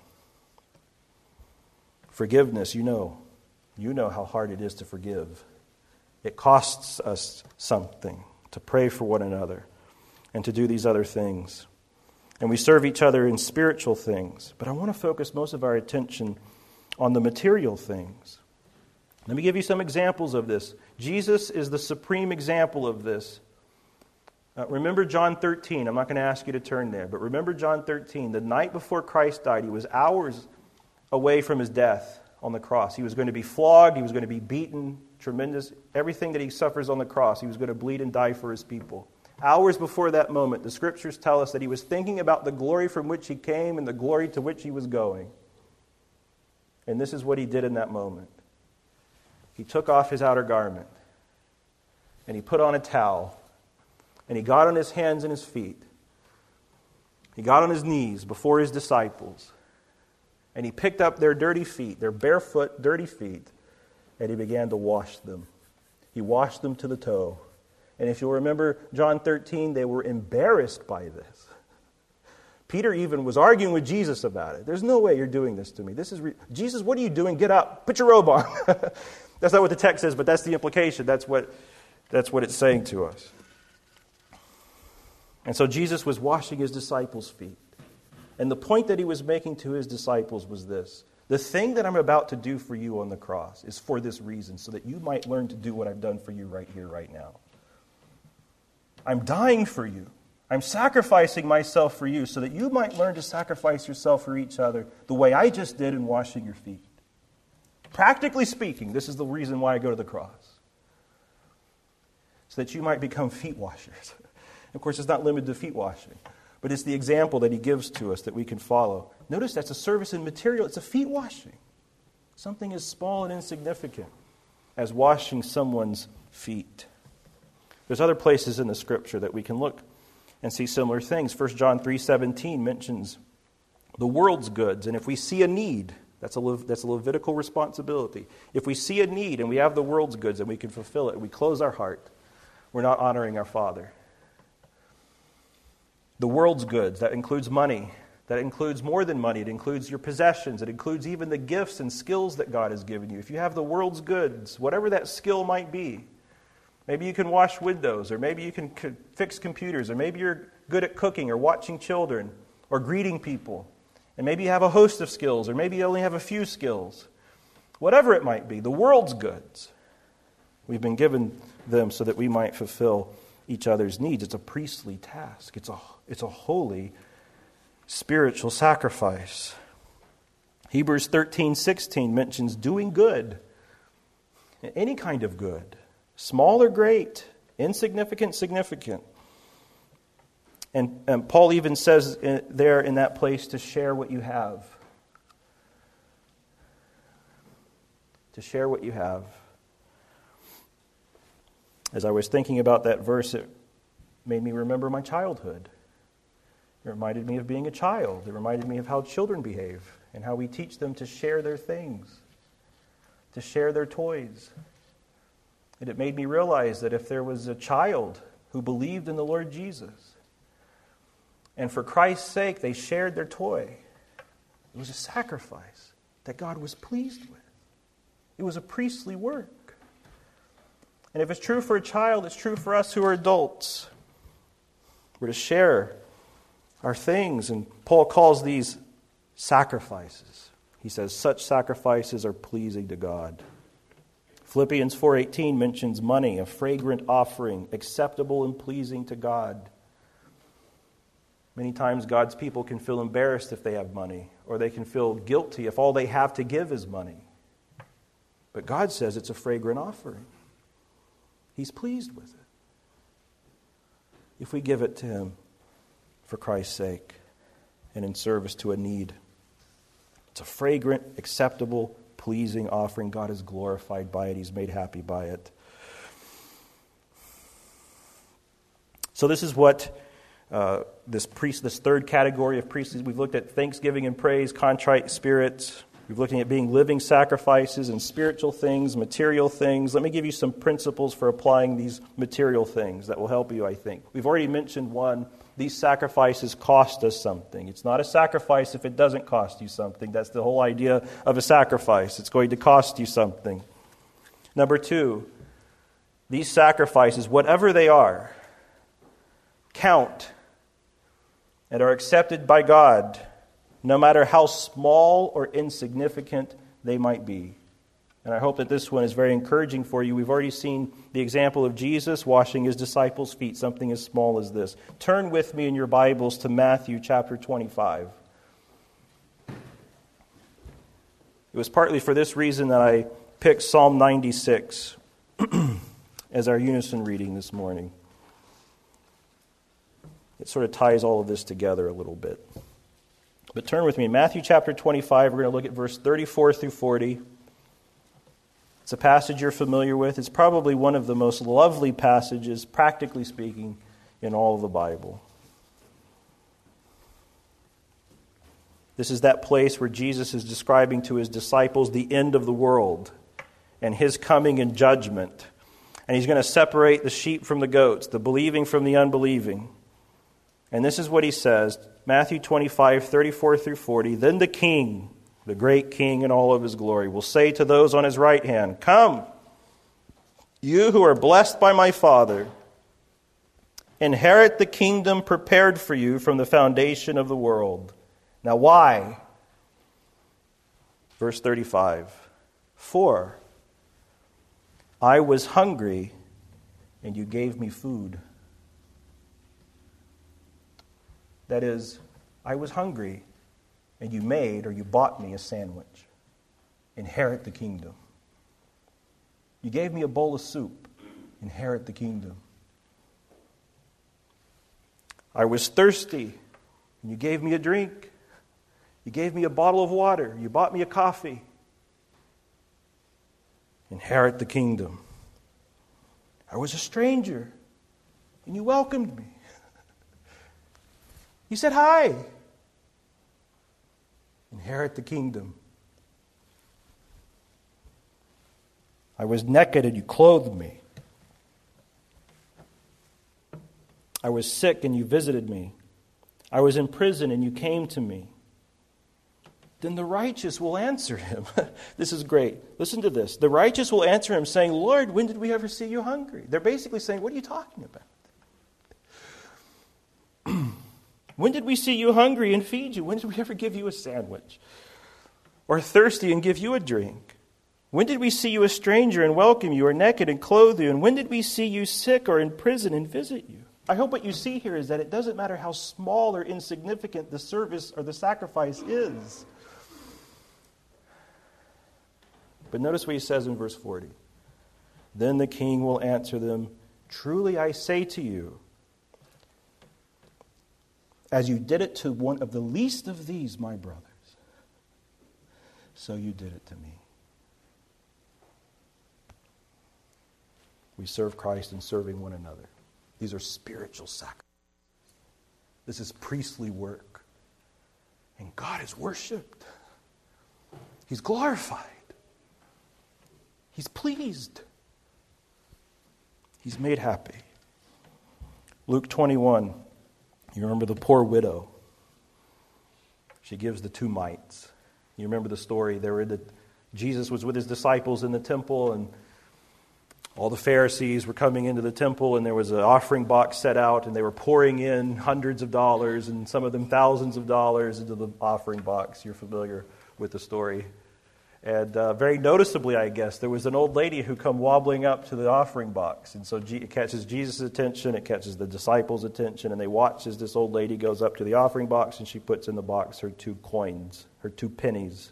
Forgiveness, you know. You know how hard it is to forgive. It costs us something to pray for one another and to do these other things. And we serve each other in spiritual things. But I want to focus most of our attention on the material things. Let me give you some examples of this. Jesus is the supreme example of this. Uh, remember John thirteen. I'm not going to ask you to turn there, but remember John thirteen. The night before Christ died, he was hours away from his death on the cross. He was going to be flogged. He was going to be beaten. Tremendous. Everything that he suffers on the cross, he was going to bleed and die for his people. Hours before that moment, the Scriptures tell us that he was thinking about the glory from which he came and the glory to which he was going. And this is what he did in that moment. He took off his outer garment and he put on a towel. And he got on his hands and his feet. He got on his knees before his disciples. And he picked up their dirty feet, their barefoot, dirty feet, and he began to wash them. He washed them to the toe. And if you'll remember John thirteen, they were embarrassed by this. Peter even was arguing with Jesus about it. There's no way you're doing this to me. This is re- Jesus, what are you doing? Get up. Put your robe on. That's not what the text says, but that's the implication. That's what, that's what it's saying to us. And so Jesus was washing his disciples' feet. And the point that he was making to his disciples was this. The thing that I'm about to do for you on the cross is for this reason, so that you might learn to do what I've done for you right here, right now. I'm dying for you. I'm sacrificing myself for you so that you might learn to sacrifice yourself for each other the way I just did in washing your feet. Practically speaking, this is the reason why I go to the cross. So that you might become feet washers. Of course, it's not limited to feet washing, but it's the example that he gives to us that we can follow. Notice that's a service in material. It's a feet washing. Something as small and insignificant as washing someone's feet. There's other places in the Scripture that we can look and see similar things. First John three seventeen mentions the world's goods, and if we see a need, that's a, Le- that's a Levitical responsibility. If we see a need and we have the world's goods and we can fulfill it, and we close our heart, we're not honoring our Father. The world's goods, that includes money. That includes more than money. It includes your possessions. It includes even the gifts and skills that God has given you. If you have the world's goods, whatever that skill might be, maybe you can wash windows, or maybe you can c- fix computers, or maybe you're good at cooking or watching children or greeting people, and maybe you have a host of skills, or maybe you only have a few skills. Whatever it might be, the world's goods, we've been given them so that we might fulfill each other's needs. It's a priestly task. It's a, it's a holy spiritual sacrifice. Hebrews thirteen sixteen mentions doing good. Any kind of good. Small or great. Insignificant, significant. And, and Paul even says in, there in that place to share what you have. To share what you have. As I was thinking about that verse, it made me remember my childhood. It reminded me of being a child. It reminded me of how children behave and how we teach them to share their things, to share their toys. And it made me realize that if there was a child who believed in the Lord Jesus, and for Christ's sake they shared their toy, it was a sacrifice that God was pleased with. It was a priestly work. And if it's true for a child, it's true for us who are adults. We're to share our things, and Paul calls these sacrifices. He says such sacrifices are pleasing to God. Philippians four eighteen mentions money, a fragrant offering, acceptable and pleasing to God. Many times God's people can feel embarrassed if they have money, or they can feel guilty if all they have to give is money. But God says it's a fragrant offering. He's pleased with it if we give it to Him for Christ's sake and in service to a need. It's a fragrant, acceptable, pleasing offering. God is glorified by it. He's made happy by it. So this is what uh, this priest, this third category of priests, we've looked at thanksgiving and praise, contrite spirits. We've looked at being living sacrifices and spiritual things, material things. Let me give you some principles for applying these material things that will help you, I think. We've already mentioned one. These sacrifices cost us something. It's not a sacrifice if it doesn't cost you something. That's the whole idea of a sacrifice. It's going to cost you something. Number two, these sacrifices, whatever they are, count and are accepted by God, no matter how small or insignificant they might be. And I hope that this one is very encouraging for you. We've already seen the example of Jesus washing His disciples' feet, something as small as this. Turn with me in your Bibles to Matthew chapter twenty-five. It was partly for this reason that I picked Psalm ninety-six as our unison reading this morning. It sort of ties all of this together a little bit. But turn with me. Matthew chapter twenty-five, we're going to look at verse thirty-four through forty. It's a passage you're familiar with. It's probably one of the most lovely passages, practically speaking, in all of the Bible. This is that place where Jesus is describing to His disciples the end of the world and His coming in judgment. And He's going to separate the sheep from the goats, the believing from the unbelieving. And this is what He says, Matthew twenty-five, thirty-four through forty. Then the King, the great King in all of His glory, will say to those on His right hand, "Come, you who are blessed by my Father, inherit the kingdom prepared for you from the foundation of the world." Now why? Verse thirty-five. For I was hungry, and you gave me food. That is, I was hungry, and you made or you bought me a sandwich. Inherit the kingdom. You gave me a bowl of soup. Inherit the kingdom. I was thirsty, and you gave me a drink. You gave me a bottle of water. You bought me a coffee. Inherit the kingdom. I was a stranger, and you welcomed me. You said hi. Inherit the kingdom. I was naked and you clothed me. I was sick and you visited me. I was in prison and you came to me. Then the righteous will answer him. This is great. Listen to this. The righteous will answer him saying, "Lord, when did we ever see you hungry?" They're basically saying, what are you talking about? When did we see you hungry and feed you? When did we ever give you a sandwich? Or thirsty and give you a drink? When did we see you a stranger and welcome you, or naked and clothe you? And when did we see you sick or in prison and visit you? I hope what you see here is that it doesn't matter how small or insignificant the service or the sacrifice is. But notice what he says in verse forty. Then the King will answer them, "Truly I say to you, as you did it to one of the least of these, my brothers, so you did it to me." We serve Christ in serving one another. These are spiritual sacrifices. This is priestly work. And God is worshipped. He's glorified. He's pleased. He's made happy. Luke twenty-one, you remember the poor widow. She gives the two mites. You remember the story. They were in the, Jesus was with his disciples in the temple, and all the Pharisees were coming into the temple, and there was an offering box set out, and they were pouring in hundreds of dollars, and some of them thousands of dollars into the offering box. You're familiar with the story. And uh, very noticeably, I guess, there was an old lady who come wobbling up to the offering box. And so G- it catches Jesus' attention, it catches the disciples' attention, and they watch as this old lady goes up to the offering box, and she puts in the box her two coins, her two pennies.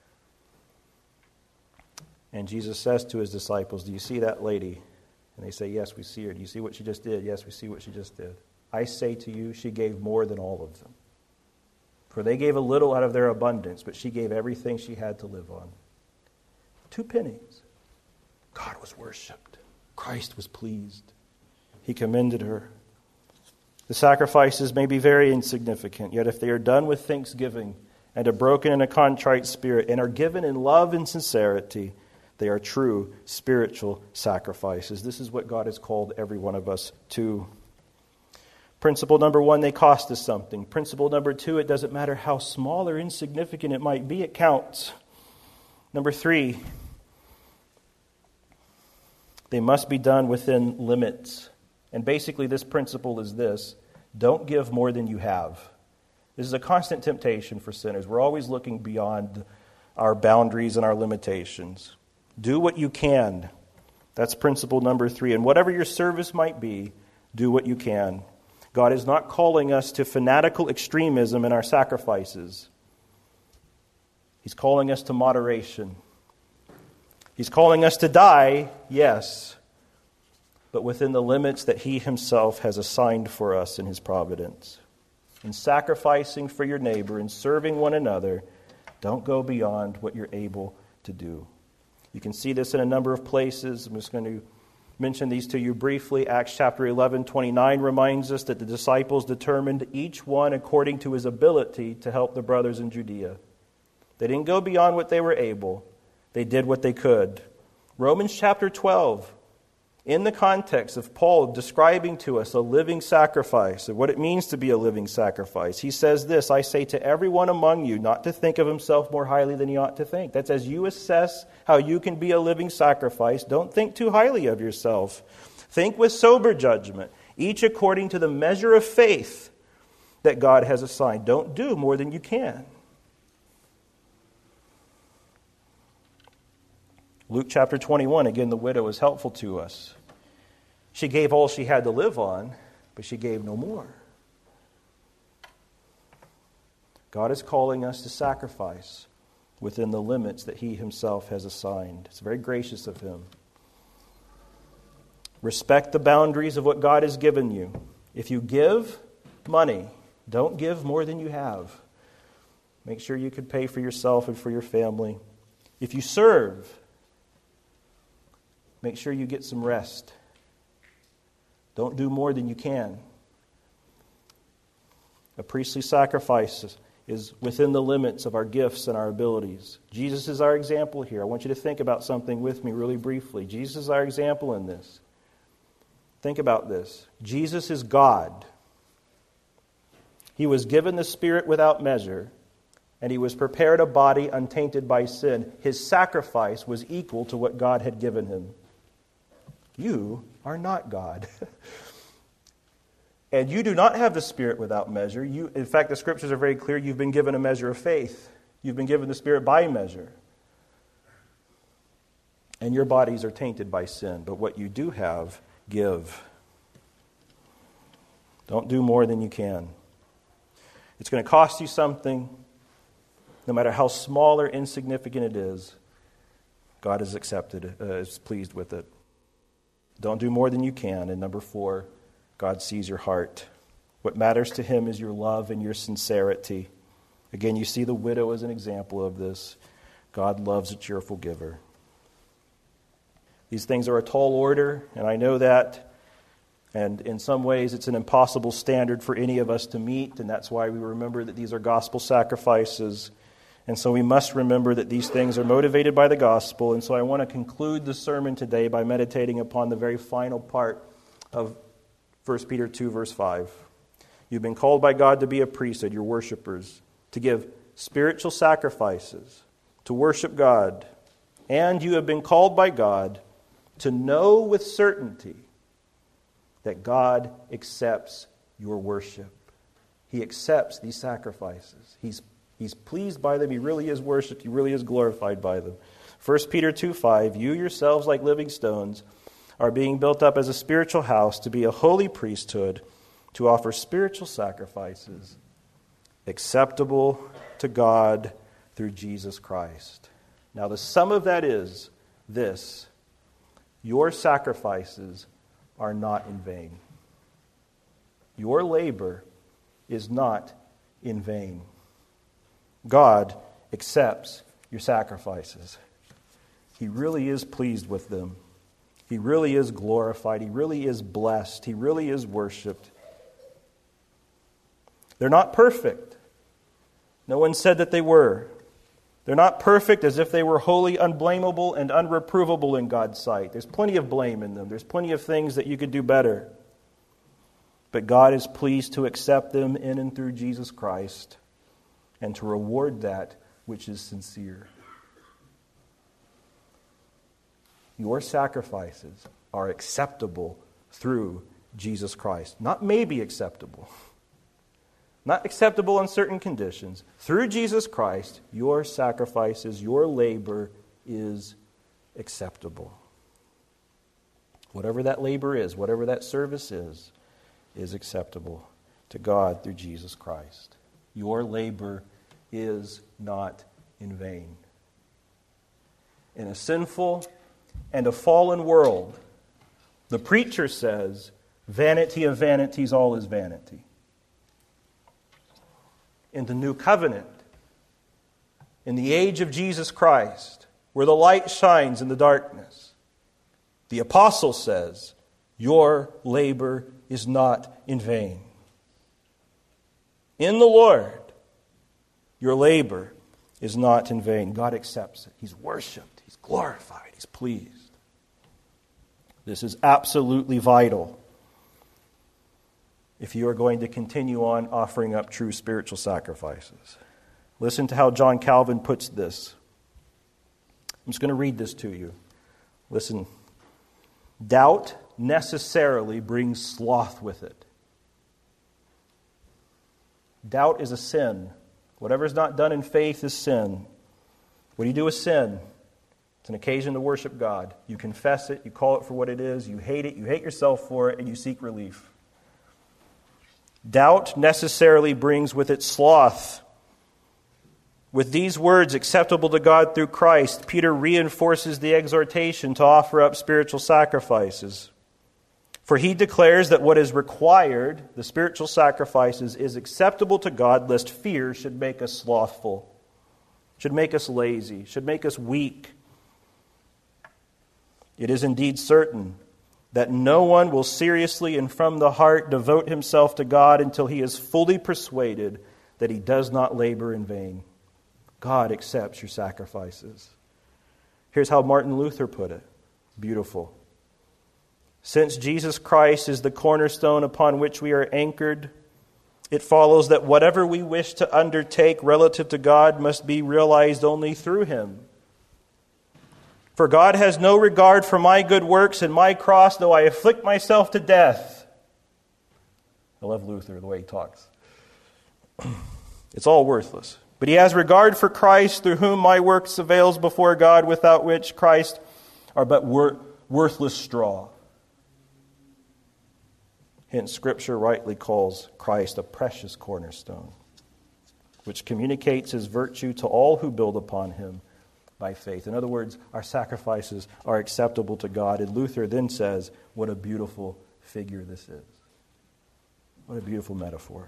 And Jesus says to his disciples, "Do you see that lady?" And they say, "Yes, we see her." "Do you see what she just did?" "Yes, we see what she just did." "I say to you, she gave more than all of them. For they gave a little out of their abundance, but she gave everything she had to live on." Two pennies. God was worshipped. Christ was pleased. He commended her. The sacrifices may be very insignificant, yet if they are done with thanksgiving and a broken and a contrite spirit and are given in love and sincerity, they are true spiritual sacrifices. This is what God has called every one of us to. Principle number one, they cost us something. Principle number two, it doesn't matter how small or insignificant it might be, it counts. Number three, they must be done within limits. And basically this principle is this: don't give more than you have. This is a constant temptation for sinners. We're always looking beyond our boundaries and our limitations. Do what you can. That's principle number three. And whatever your service might be, do what you can. God is not calling us to fanatical extremism in our sacrifices. He's calling us to moderation. He's calling us to die, yes, but within the limits that He Himself has assigned for us in His providence. In sacrificing for your neighbor and serving one another, don't go beyond what you're able to do. You can see this in a number of places. I'm just going to mention these to you briefly. Acts chapter eleven, twenty-nine reminds us that the disciples determined each one according to his ability to help the brothers in Judea. They didn't go beyond what they were able. They did what they could. Romans chapter twelve, in the context of Paul describing to us a living sacrifice, and what it means to be a living sacrifice, he says this: "I say to everyone among you not to think of himself more highly than he ought to think." That's as you assess how you can be a living sacrifice, don't think too highly of yourself. Think with sober judgment, each according to the measure of faith that God has assigned. Don't do more than you can. Luke chapter twenty-one, again, the widow is helpful to us. She gave all she had to live on, but she gave no more. God is calling us to sacrifice within the limits that He Himself has assigned. It's very gracious of Him. Respect the boundaries of what God has given you. If you give money, don't give more than you have. Make sure you can pay for yourself and for your family. If you serve, make sure you get some rest. Don't do more than you can. A priestly sacrifice is within the limits of our gifts and our abilities. Jesus is our example here. I want you to think about something with me really briefly. Jesus is our example in this. Think about this. Jesus is God. He was given the Spirit without measure, and He was prepared a body untainted by sin. His sacrifice was equal to what God had given Him. You are not God. And you do not have the Spirit without measure. You, in fact, the Scriptures are very clear. You've been given a measure of faith. You've been given the Spirit by measure. And your bodies are tainted by sin. But what you do have, give. Don't do more than you can. It's going to cost you something. No matter how small or insignificant it is, God is accepted, uh, is pleased with it. Don't do more than you can. And number four, God sees your heart. What matters to Him is your love and your sincerity. Again, you see the widow as an example of this. God loves a cheerful giver. These things are a tall order, and I know that. And in some ways, it's an impossible standard for any of us to meet, and that's why we remember that these are gospel sacrifices. And so we must remember that these things are motivated by the gospel. And so I want to conclude the sermon today by meditating upon the very final part of First Peter two, verse five. You've been called by God to be a priesthood, your worshipers, to give spiritual sacrifices, to worship God. And you have been called by God to know with certainty that God accepts your worship. He accepts these sacrifices. He's, he's pleased by them. He really is worshipped. He really is glorified by them. First Peter two five, you yourselves like living stones are being built up as a spiritual house to be a holy priesthood, to offer spiritual sacrifices acceptable to God through Jesus Christ. Now the sum of that is this: your sacrifices are not in vain. Your labor is not in vain. God accepts your sacrifices. He really is pleased with them. He really is glorified. He really is blessed. He really is worshipped. They're not perfect. No one said that they were. They're not perfect as if they were wholly unblameable and unreprovable in God's sight. There's plenty of blame in them. There's plenty of things that you could do better. But God is pleased to accept them in and through Jesus Christ and to reward that which is sincere. Your sacrifices are acceptable through Jesus Christ. Not maybe acceptable. Not acceptable in certain conditions. Through Jesus Christ, your sacrifices, your labor is acceptable. Whatever that labor is, whatever that service is, is acceptable to God through Jesus Christ. Your labor is not in vain. In a sinful and a fallen world, the preacher says, vanity of vanities, all is vanity. In the new covenant, in the age of Jesus Christ, where the light shines in the darkness, the apostle says, your labor is not in vain. In the Lord, your labor is not in vain. God accepts it. He's worshipped. He's glorified. He's pleased. This is absolutely vital if you are going to continue on offering up true spiritual sacrifices. Listen to how John Calvin puts this. I'm just going to read this to you. Listen. Doubt necessarily brings sloth with it. Doubt is a sin. Whatever is not done in faith is sin. What do you do with sin? It's an occasion to worship God. You confess it, you call it for what it is, you hate it, you hate yourself for it, and you seek relief. Doubt necessarily brings with it sloth. With these words, acceptable to God through Christ, Peter reinforces the exhortation to offer up spiritual sacrifices. For he declares that what is required, the spiritual sacrifices, is acceptable to God, lest fear should make us slothful, should make us lazy, should make us weak. It is indeed certain that no one will seriously and from the heart devote himself to God until he is fully persuaded that he does not labor in vain. God accepts your sacrifices. Here's how Martin Luther put it. Beautiful. Since Jesus Christ is the cornerstone upon which we are anchored, it follows that whatever we wish to undertake relative to God must be realized only through Him. For God has no regard for my good works and my cross, though I afflict myself to death. I love Luther, the way he talks. It's all worthless. But He has regard for Christ, through whom my works avails before God, without which Christ are but wor- worthless straw. Hence, Scripture rightly calls Christ a precious cornerstone, which communicates His virtue to all who build upon Him by faith. In other words, our sacrifices are acceptable to God. And Luther then says, what a beautiful figure this is. What a beautiful metaphor.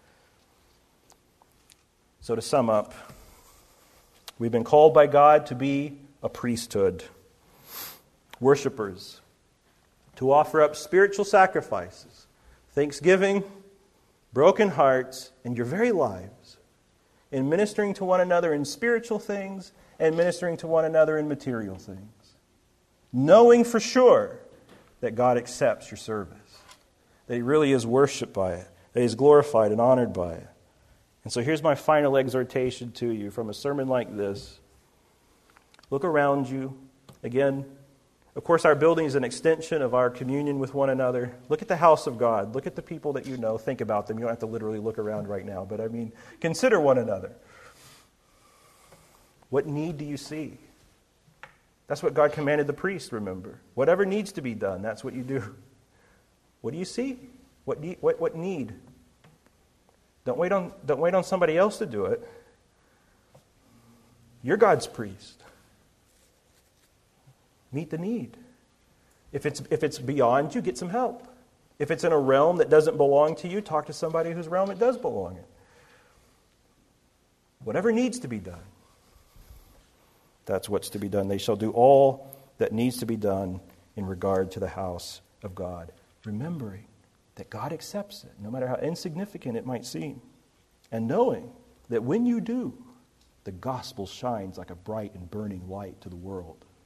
So to sum up, we've been called by God to be a priesthood, worshipers, to offer up spiritual sacrifices, thanksgiving, broken hearts, and your very lives in ministering to one another in spiritual things and ministering to one another in material things, knowing for sure that God accepts your service, that He really is worshipped by it, that He's glorified and honored by it. And so here's my final exhortation to you from a sermon like this. Look around you. Again, of course, our building is an extension of our communion with one another. Look at the house of God. Look at the people that you know. Think about them. You don't have to literally look around right now, but I mean, consider one another. What need do you see? That's what God commanded the priest, remember. Whatever needs to be done, that's what you do. What do you see? What need? What, what need? Don't wait on, don't wait on somebody else to do it. You're God's priest. Meet the need. If it's if it's beyond you, get some help. If it's in a realm that doesn't belong to you, talk to somebody whose realm it does belong in. Whatever needs to be done, that's what's to be done. They shall do all that needs to be done in regard to the house of God, remembering that God accepts it, no matter how insignificant it might seem, and knowing that when you do, the gospel shines like a bright and burning light to the world.